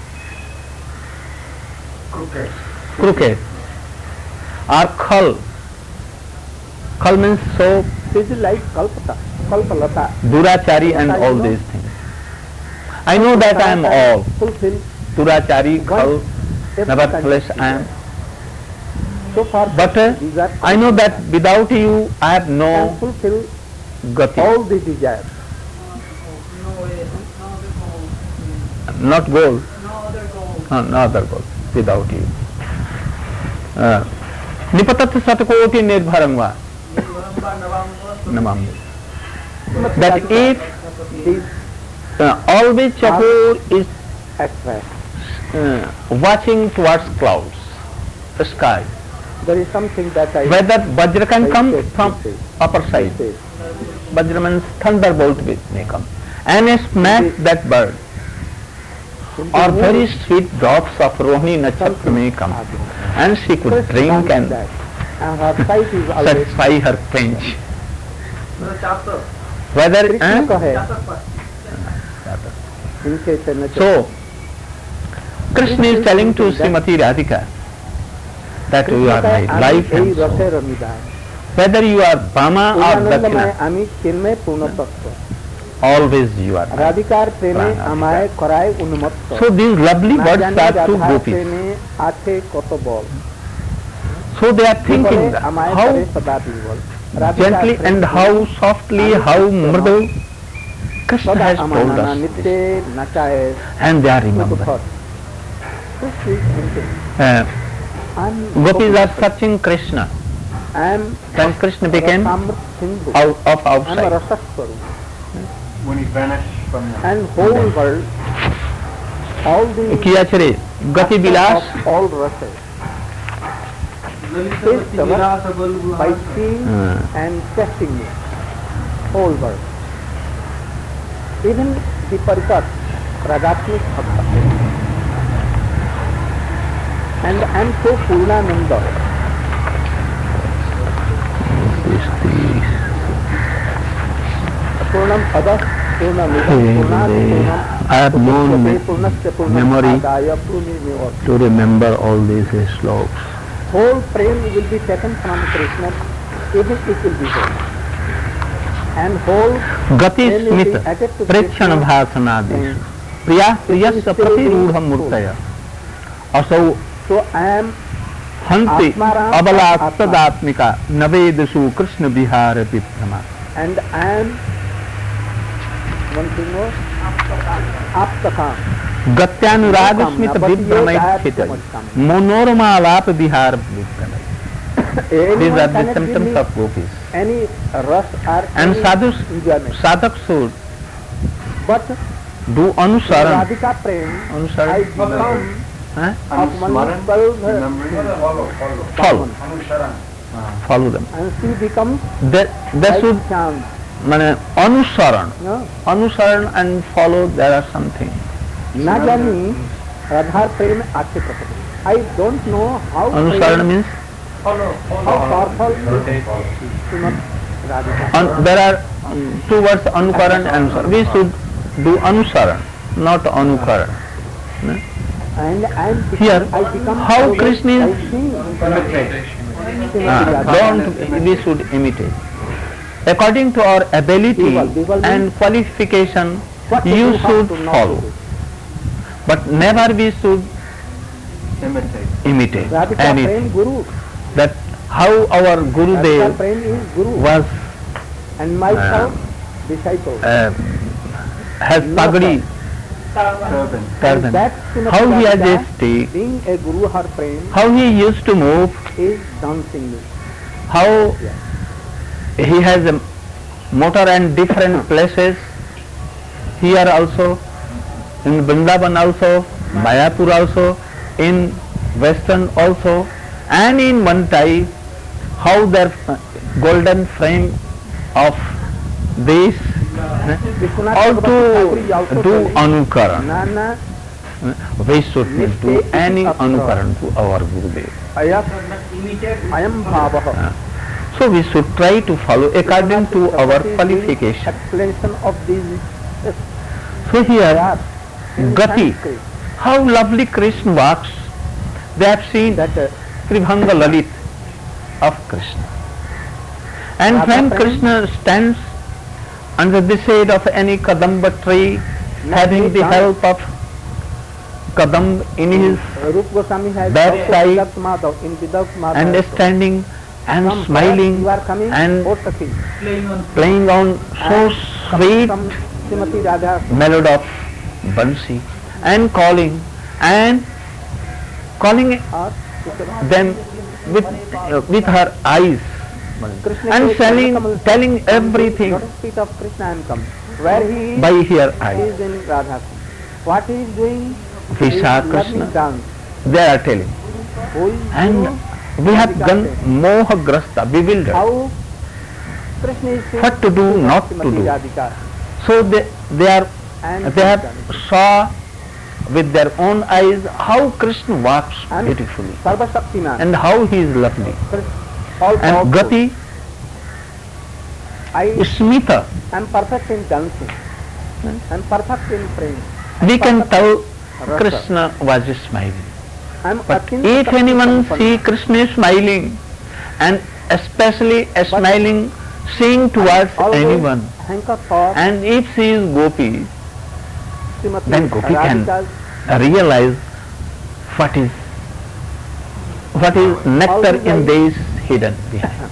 Crooked. Crooked. Or khal. Khal means so This is like kalpata, kalpalata. durachari and all these things. I know that I am all. Fulfill Durachari, khal, nevertheless I am. so far. But uh, these are I know that without you I have can no fulfill gati. all the desires. No way, no other goal. Not goal. No other goal. No, no other goal without you. Uh, Nipatat satakoti nirbharangva. Namam. That if This uh, always Chakur is attract. uh, watching towards clouds, the sky. There is something that I Whether Vajra can I come said, from I said, upper I side. said. Vajra means thunderbolt may come and smack that bird. In the Or moon, very sweet drops of Rohini Nakshatra may come and she could first drink comes and that. And her sight is always satisfy her quench. Chapter. Whether Krishna eh? का है Chapter first. in Chaitanya So, Krishna is telling to Srimati Radhika that you are my life and soul. Whether you are Bama or Dakshina, আমি চিন্ময় পূর্ণ তত্ত্ব always you are mine. রাধিকার প্রেমে আমায় করায় উন্মত্ত So these lovely না words জানি are to রাধার gopis. প্রেমে আছে কত বল So they are thinking বলে that আমায় how করে সদা বিবল রাধিকার gently প্রেমে and how softly, how mridu Krishna সদা has আমার told নানা us নিত্যে this. নাচায় And they are remembering. সুখর This is thinking. Uh, I'm gopis are searching Krishna. I'm Then Krishna became Rasamrit Sindhu. out of I'm a outside. Rasaswaru. When he vanished from the And whole world, all the किया चरे गति विलास of all rases taste by seeing Uh. and tasting it, whole world. Even the Parikat, Ragatmik Bhakta. And I am so Purnananda. Purnam Adas, Purnam Idam, Purnat, Purnam. I have no me- Purnasya, Purnam memory Adaya, Purnimeva. to remember all these slokas. Whole frame will be taken from Krishna, even it will be whole. And whole गति frame will Smit be added to प्रेक्षण Krishna. भाषणादि प्रिया प्रियस्य प्रतिरूढ़ मूर्तय असौ So I am हंति Atmaram अबलात्तदात्मिका नवेदसु Krishna Vihar विभ्रमा. and I am one thing more, Aptakam. गत्यानुराग Smit विभ्रमय स्थित मनोरमालाप विहार विभ्रमय. These are the symptoms of gopis. Any rush or And any sadhus, enjoyment. sadhak should But do anusaran. Radhika Prem, Anusaran. I become Huh? of one Smaran, twelve Follow. Follow them. and she becomes They, they like should chant. mane, anusaran. No? Anusaran and follow, there are something. Na jani Radhar Prem ache prakati. I don't know how Anusaran prem, means how powerful is Srimad Radhika. un, there are um, two words, anukaran and anusaran. We should do anusaran, not anukaran. No? And I am Here, I become how always Krishna is- I sing Srimati Ah, Radhika. don't, we should imitate. According to our ability Deval, deval and means qualification, what to you do, how should to not follow. to do. But never we should Imitate. imitate Radhika anything. Prem Guru. That how our Radhika Gurudev Prem is Guru. was And myself, disciple. uh, has No, pagadi Servant. And turban. that Srimati How he has Radhika, a stick, being a Guru her Prem, how he used to move, is dancing. how he has a motor and different places. Here also, in Vrindavan also, Mayapur also, in Western also, and in one time, how their uh, golden frame of this all to do anukaran. Nana We should not do any anukaran to our Gurudev. ayam ayam bhavaha. So we should try to follow according to our qualification. Explanation of these So here, ayat in Gati, Sanskrit, how lovely Krishna walks. They have seen that uh, Tribhanga Lalit of Krishna. And Radha when Prem- Krishna stands under the shade of any Kadamba tree, having the help of Kadam in his Rup Goswami has back also side Vidal Madhav, in Vidal Madhav and also. standing and Come, smiling you are coming, and oh Sakhi. playing on so sweet From Srimati Radha, melody of Bansi and calling and calling or them with uh, with her eyes Krishna and says, telling "Come, telling everything lotus feet of Krishna I am come. Where he is, by her he eyes. is in Radha. What he is doing? We He is saw learning Krishna. dance. They are telling. Who is And Guru? we have Radhika gone says. mohagrasta, bewildered. How Krishna is saying What to do, to not to Srimati do. Radhika. So they, they are And they have saw with their own eyes how Krishna walks And beautifully Sarva Shaktiman. and how he is lovely. All And powerful. Gati, I Smita, am perfect in dancing. I am perfect in praying. we can tell Rasa. Krishna was smiling. I am But akin if Shakti anyone Sampanna. see Krishna smiling and especially a smiling seeing towards Always anyone, hanker for and if she is Gopi, Srimati then Gopi can Radhika's realize what is what is nectar Always in like- this hidden behind.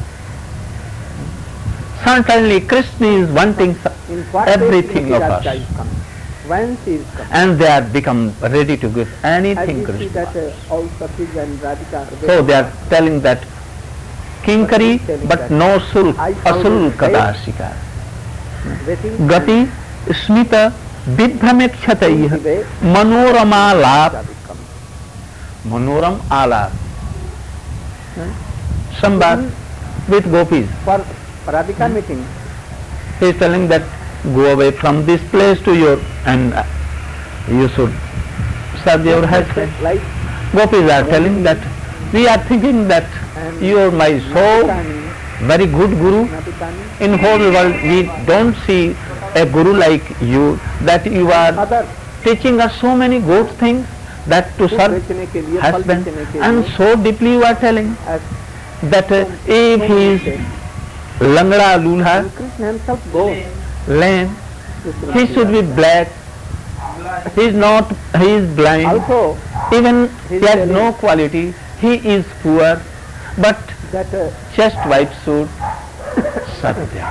Certainly Krishna is wanting so- in what everything way of Srimati Radhika us. is coming. When she is coming. and they are become ready to give As anything we see Krishna. that uh, all Sakhis and Radhika are So they are telling that Kinkari but no sulk, asulk kadashika. waiting Gati smita vidbhamekshatayih manorama lap. Radhika coming. Manoram alap. Samvad with gopis. For Radhika meeting, He is telling that go away from this place to your, and uh, you should serve your husband. like Gopis are telling that we are thinking that you are my so very good guru. Natikani, In whole world we don't see a guru like you, that you are other teaching us so many good things, that to food serve बेचने के लिए, फल husband, बेचने के and लिए, so deeply you are telling as that uh, if he is langda lulha, and Krishna himself goes. lame, he should be black, he is not, he is blind, Also, even he he is has telling no quality, he is poor, but that uh, just wife should serve them.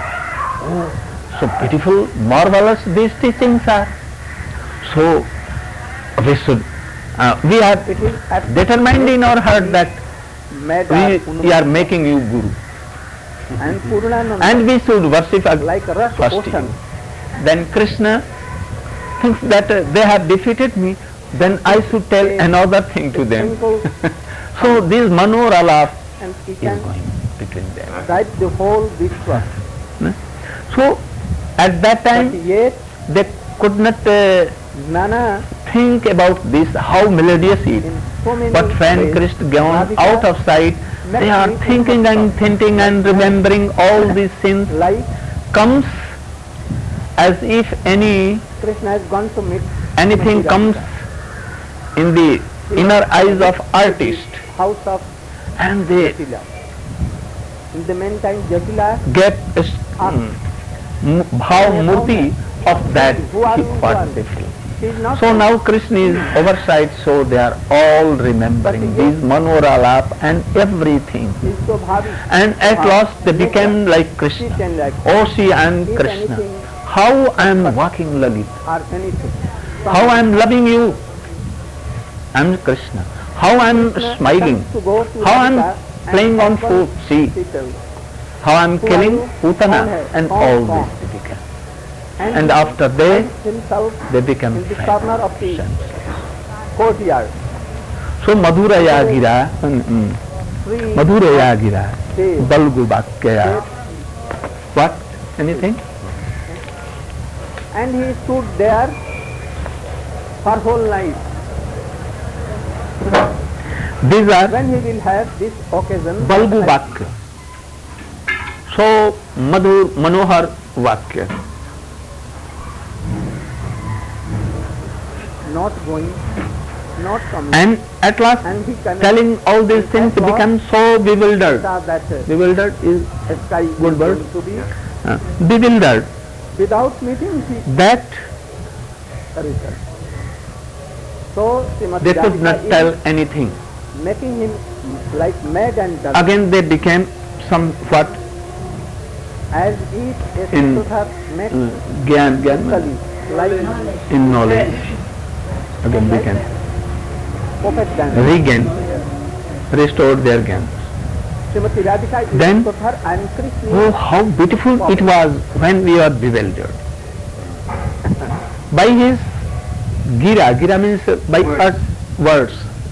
So beautiful, marvelous these teachings are. So we should, uh, we are it is at determined in our heart that made we, we are making you guru, and Purnananda, and we should worship as like rush first ocean. you. Then Krishna thinks that uh, they have defeated me, then I should tell another thing to them. Twinkle, So this Manoralap and he is can going between them. guide the whole Vishwa. So at that But time yet, they could not uh, Nana think about this, how melodious it is. in so many But when ways, Krishna gone Radhika out of sight, they are thinking and thinking and remembering all these sins, like comes as if any Krishna has gone to meet anything Radhika. comes in the inner eyes of artist, house of and they Jatila. In the meantime, Jatila get a s- mm, m- bhav murti of that what they feel. she is not So now Krishna is oversight, so they are all remembering these Manoralap and everything. she is so bhavi. And at last they became like She Krishna. can like Oh, see, I am eat Krishna. anything How I am walking Lalit. or anything. How I am loving you. I am Krishna. How I am Krishna smiling. comes to go to How I am Radhika and playing on offer food. See. she tells. How I am Who are killing you? Putana Kaun hai? and Kaun, all kaun? this they became. And, And he after they, finds himself they become in the friends. corner of the courtyard. So Madhuraya gira, mm, mm, Free Madhuraya gira, says, Balgu Bhakkaya. What? Anything? and he stood there for whole night. These are When he will have this occasion, Balgu Vakya. So Madhur Manohar Vakya. not going, not coming, And at last and he cannot telling all these things become so bewildered. saw that uh, Bewildered is sky is Good word. going to be uh, bewildered. without meeting he That result. So Srimati they could Radhika not is tell anything. making him like mad and dull, Again they became somewhat as if a in Sudha makes uh, Gyan, Gyan, physically like in knowledge. Again became perfect dance. regain, restored their Gyan. Srimati Radhika is Then- Sudha and Krishna. Oh, how beautiful it was when we are bewildered. By his gira, gira means uh, by us words.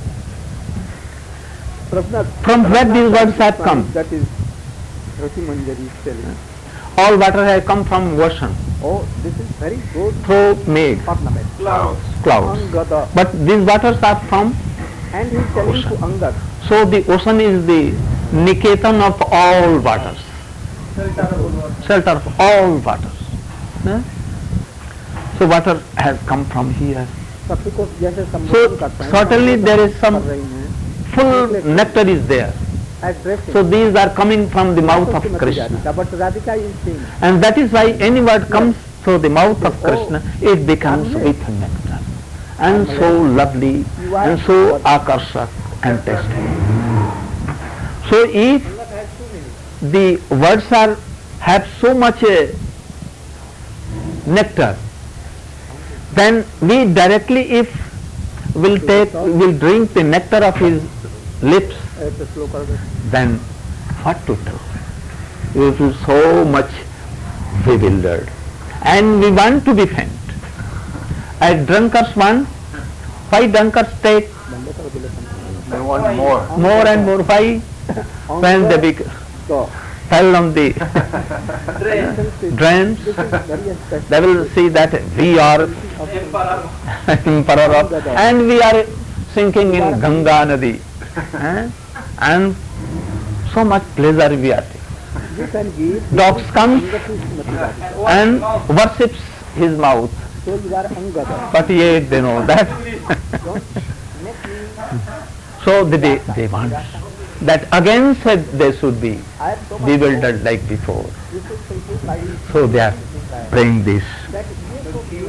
Prabhupada- From where these words have come? That is Rati Manjari is telling. All water has come from ocean Oh, this is very good through made ornament. Clouds. clouds. Angada. But these waters are from, And he is telling to Angad, so the ocean is the Niketan of all waters, shelter of all waters. Huh? So water has come from here. सबको को जैसे So संबोधन करते हैं, certainly there is some कर रही हैं, full nectar is there. addressing. So these are coming from the mouth of Srimati Krishna. Radhika, but Radhika is saying, And that is why any word comes through the mouth of Krishna, it becomes with nectar. And so lovely, and so akarshak and tasty. So if the words are have so much uh, nectar, then we directly if will take, will drink the nectar of his lips, ऐसे slow कर दो. then what to tell? We feel so much bewildered. And we want to be faint. As drunkards want, why drunkards take They want more. more and more? Why? when they bec- So, fell on the drains, they will see that we are emperor of, and we are sinking in Ganga Nadi, eh? and so much pleasure we are taking. you can give Dogs comes Angada. and worships his mouth, So you are Angada. but yet they know that. Don't make me. So they, they want that again said they should be I have so much bewildered like before. You should simplify it. So they are praying this. That you should be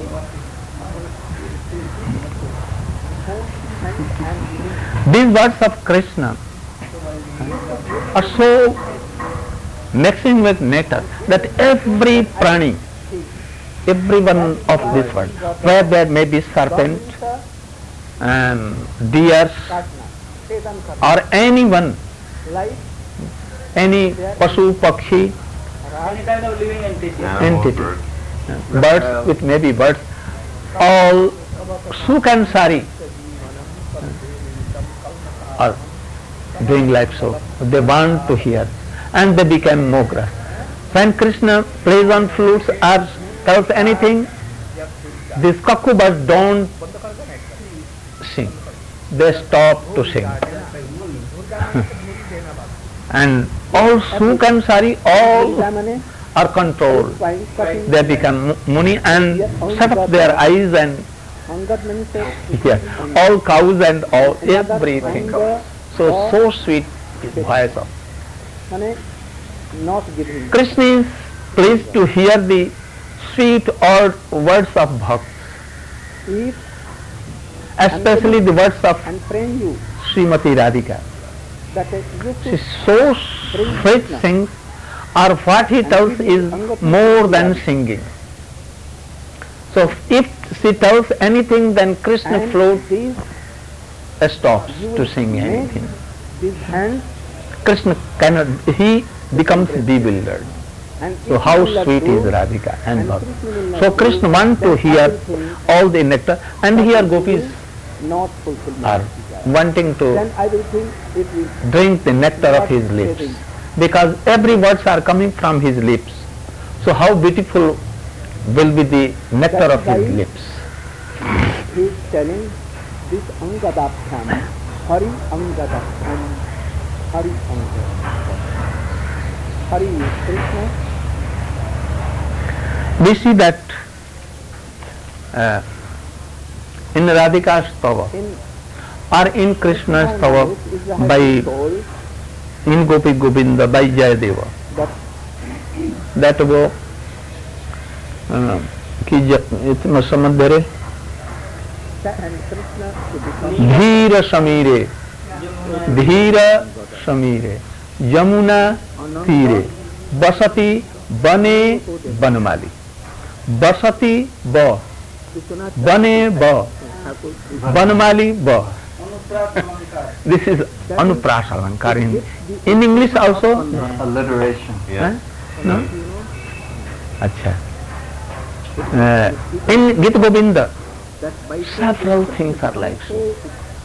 and These words of Krishna are so mixing with nectar that every prani, every one of these words, where there may be serpent, and deers, or anyone, like any pasu, pakshi, Any kind of living entity. entity, birds with maybe birds, all suk and sari are doing like so. They want to hear, and they became mogra. When Krishna plays on flutes or tells anything, these cuckoo birds don't sing. They stop to sing. And all suk and sari, all are controlled. They become muni and shut up their eyes and hear. All cows and all everything. So, so sweet is voice of not giving. Krishna is pleased to hear the sweet or words of bhakt, If especially the words of and praying you Srimati Radhika. that you She should so sweet sings, or what he tells is more than singing. So if she tells anything, then Krishna and floats, these stops you to sing make anything. these hands Krishna cannot, he becomes bewildered. and So if how you will sweet do, is Radhika and and Bhakti. Krishna will So not Krishna do, wants to then hear everything all the nectar, and here gopis not fulfill my are desire. wanting to Then I will think it will drink the nectar of his lips, because every words are coming from his lips. So how beautiful will be the nectar of his lips. he is telling this Angadabhyam, Hari Angadabhyam, Hari Angadabhyam. Hari is Krishna, We see that uh, in Radhika's Stava in or in Krishna's Stava is the by high soul in Gopi Govinda by Jayadeva, that that वो uh, कि इतना समझ दे रहे and Krishna to become धीर समीरे धीर समीरे यमुना तीरे बसती बने बनमाली बसती ब बने ब बनमाली ब. This is Anuprasa Alankar in, in English also. Alliteration. Huh? No? Acha. Uh, in Gita Govinda, that by several things are like so.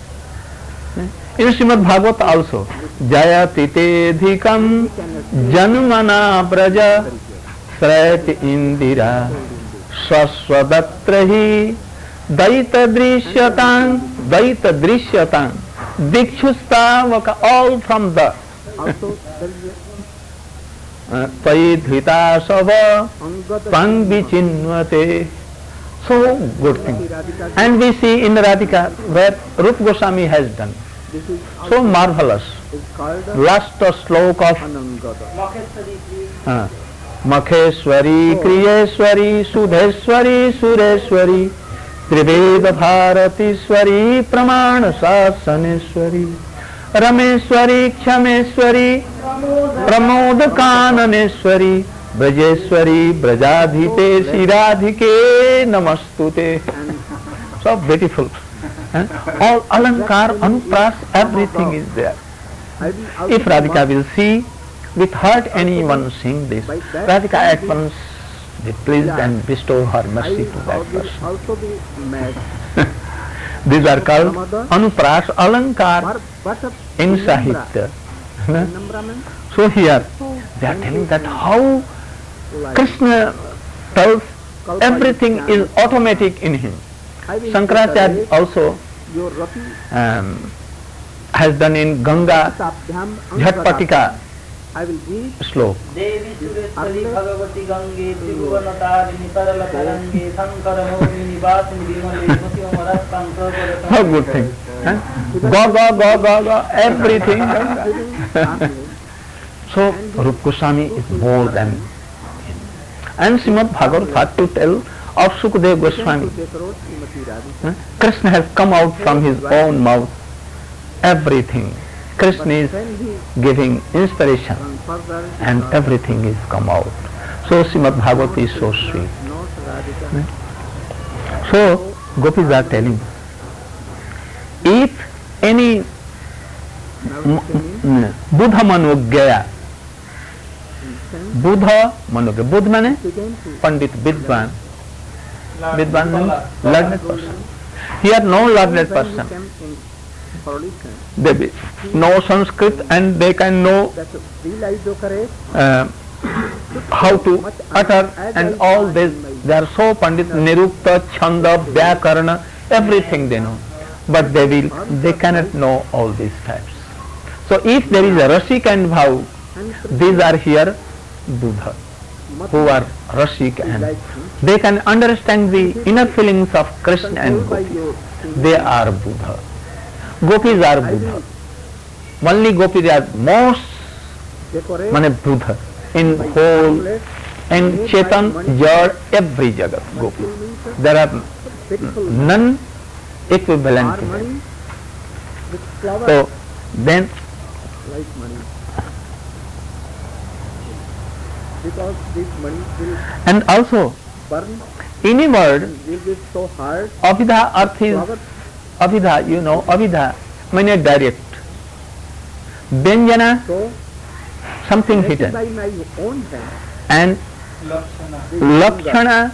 In Srimad Bhagavat also, Jayati te dhikam janmana braja srayati indira saswadatrahi daita drishyatang daita drishyatang dikshustavaka, all from the also there is Pai dhvita sava Angada tang vichinvate. So good thing. And we see in Radhika where Rupa Goswami has done. this is So marvelous. is called Last slok of Anangada. uh, Makheshwari, Kriyeshwari, Sudheshwari, Sureshwari, Triveda Bharatiswari, Pramana Sasaneshwari, Rameshwari, Kshameshwari, Pramod Kananeshwari, Brajeshwari, Brajadhite, Siradhike, Namastute. So beautiful. Eh? All Alankar, Anupras, everything is there. I will also If Radhika will see, with heart anyone sing this, Radhika at once be pleased and bestow her I mercy will to that also- person. also be mad. These are called Anupras Alankar But, but in remember, Sahitya. So here they are telling that how Krishna tells everything is automatic in him. Shankaracharya also um, has done in Ganga Jhatpatika sloka. Devi Sureshwari Bhagavati Gange Tribhuvanatarini Taralakarange Sankara Morini Vasini Vimale Mutiyamara Sankara. How good thing. Huh? Go, go, go, go, go, everything. Ganga. So Rupa Goswami is more than him. And Srimad Bhagavatam had to tell of Sukadeva Goswami. Huh? Krishna has come out from his own mouth. Everything. Krishna is giving inspiration and everything is come out. So Srimad Bhagavatam is so sweet. Hmm? So Gopis are telling, if any Buddha Manogya, Buddha Manogya, Buddha means Pandit Vidwan, Vidwan means learned person. Here no learned person. They know Sanskrit and they can know uh, how to utter and all this. They are so Pandit, Nirukta, Chanda, Vyakarana, everything they know. But they will, they cannot know all these types. So if there is a Rasik and Bhav, these are here Buddha, who are Rasik and they can understand the inner feelings of Krishna and Gopi. They are Buddha. Gopis are Buddha. Only Gopis are most mane Buddha in whole and Chetan, Jad, every Jagat Gopis. There are none equivalent to them. So then and also any word Abhidha Arth is Abhidha, you know, Abhidha means direct. Vyanjana, something hidden. And Lakshana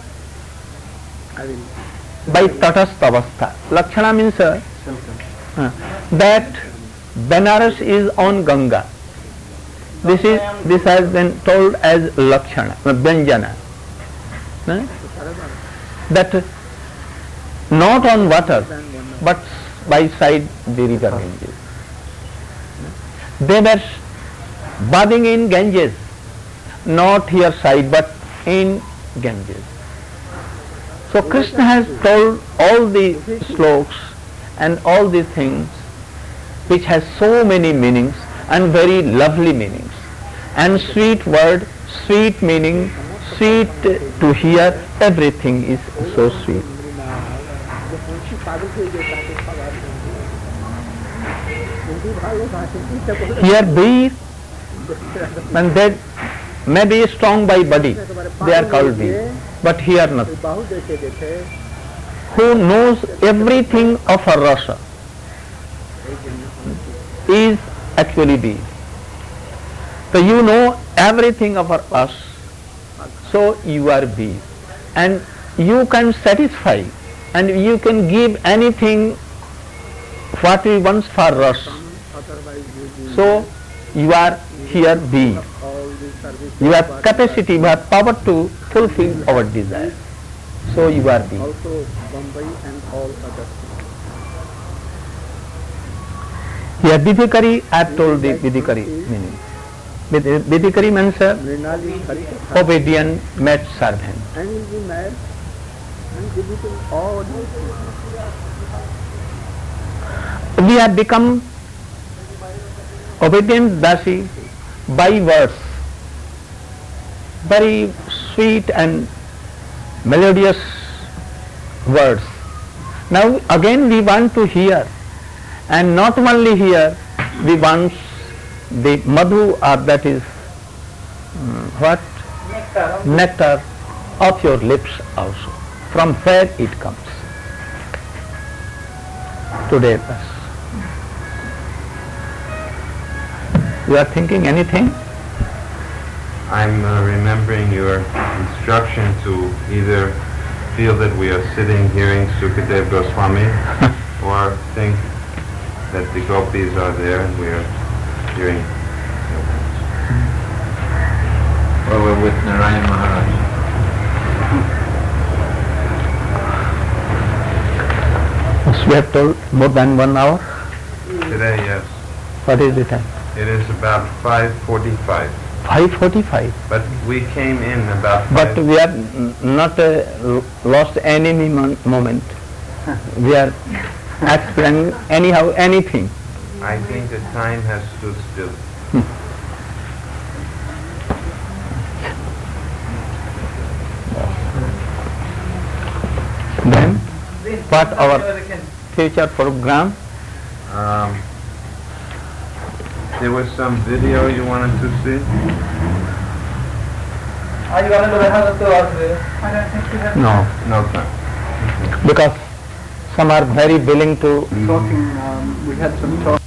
by Tatastha Avastha. Lakshana means uh, uh, that Benares is on Ganga. This is this has been told as Lakshana, Vyanjana. Uh, that not on water, but by side the river Ganges. They were bathing in Ganges, not here side but in Ganges. So Krishna has told all the slokas and all these things which has so many meanings and very lovely meanings and sweet word, sweet meaning, sweet to hear, everything is so sweet. Here bees, when they may be strong by body, they are called bees, but here not. Who knows everything of a rasa is actually bees. So you know everything of us, so you are bees, and you can satisfy and you can give anything what we want for us. So you are here being. You have capacity, you have power to fulfill our desire. So you are being. Also Bombay and all other Here Vidhikari, I have told the Vidhikari meaning. Vidhikari means uh, obedient maid servant. and will be mad and visiting all these We have become obedient dasi by words, very sweet and melodious words. Now again we want to hear, and not only hear, we want the madhu, or that is um, what? Nectar. Nectar of your lips also. From where it comes? Today. You are thinking anything? I'm uh, remembering your instruction to either feel that we are sitting hearing Sukadeva Goswami or think that the gopis are there and we are hearing Well, we're with Narayan Maharaj. We have told more than one hour. Today, yes. What is the time? It is about five forty-five. five forty-five. But we came in about But five. we are n- not uh, l- lost any mon- moment. We are explaining anyhow anything. I think the time has stood still. Then, what our future program? Um, there was some video you wanted to see? No, No time. because some are very willing to Talking, um, we had some talk.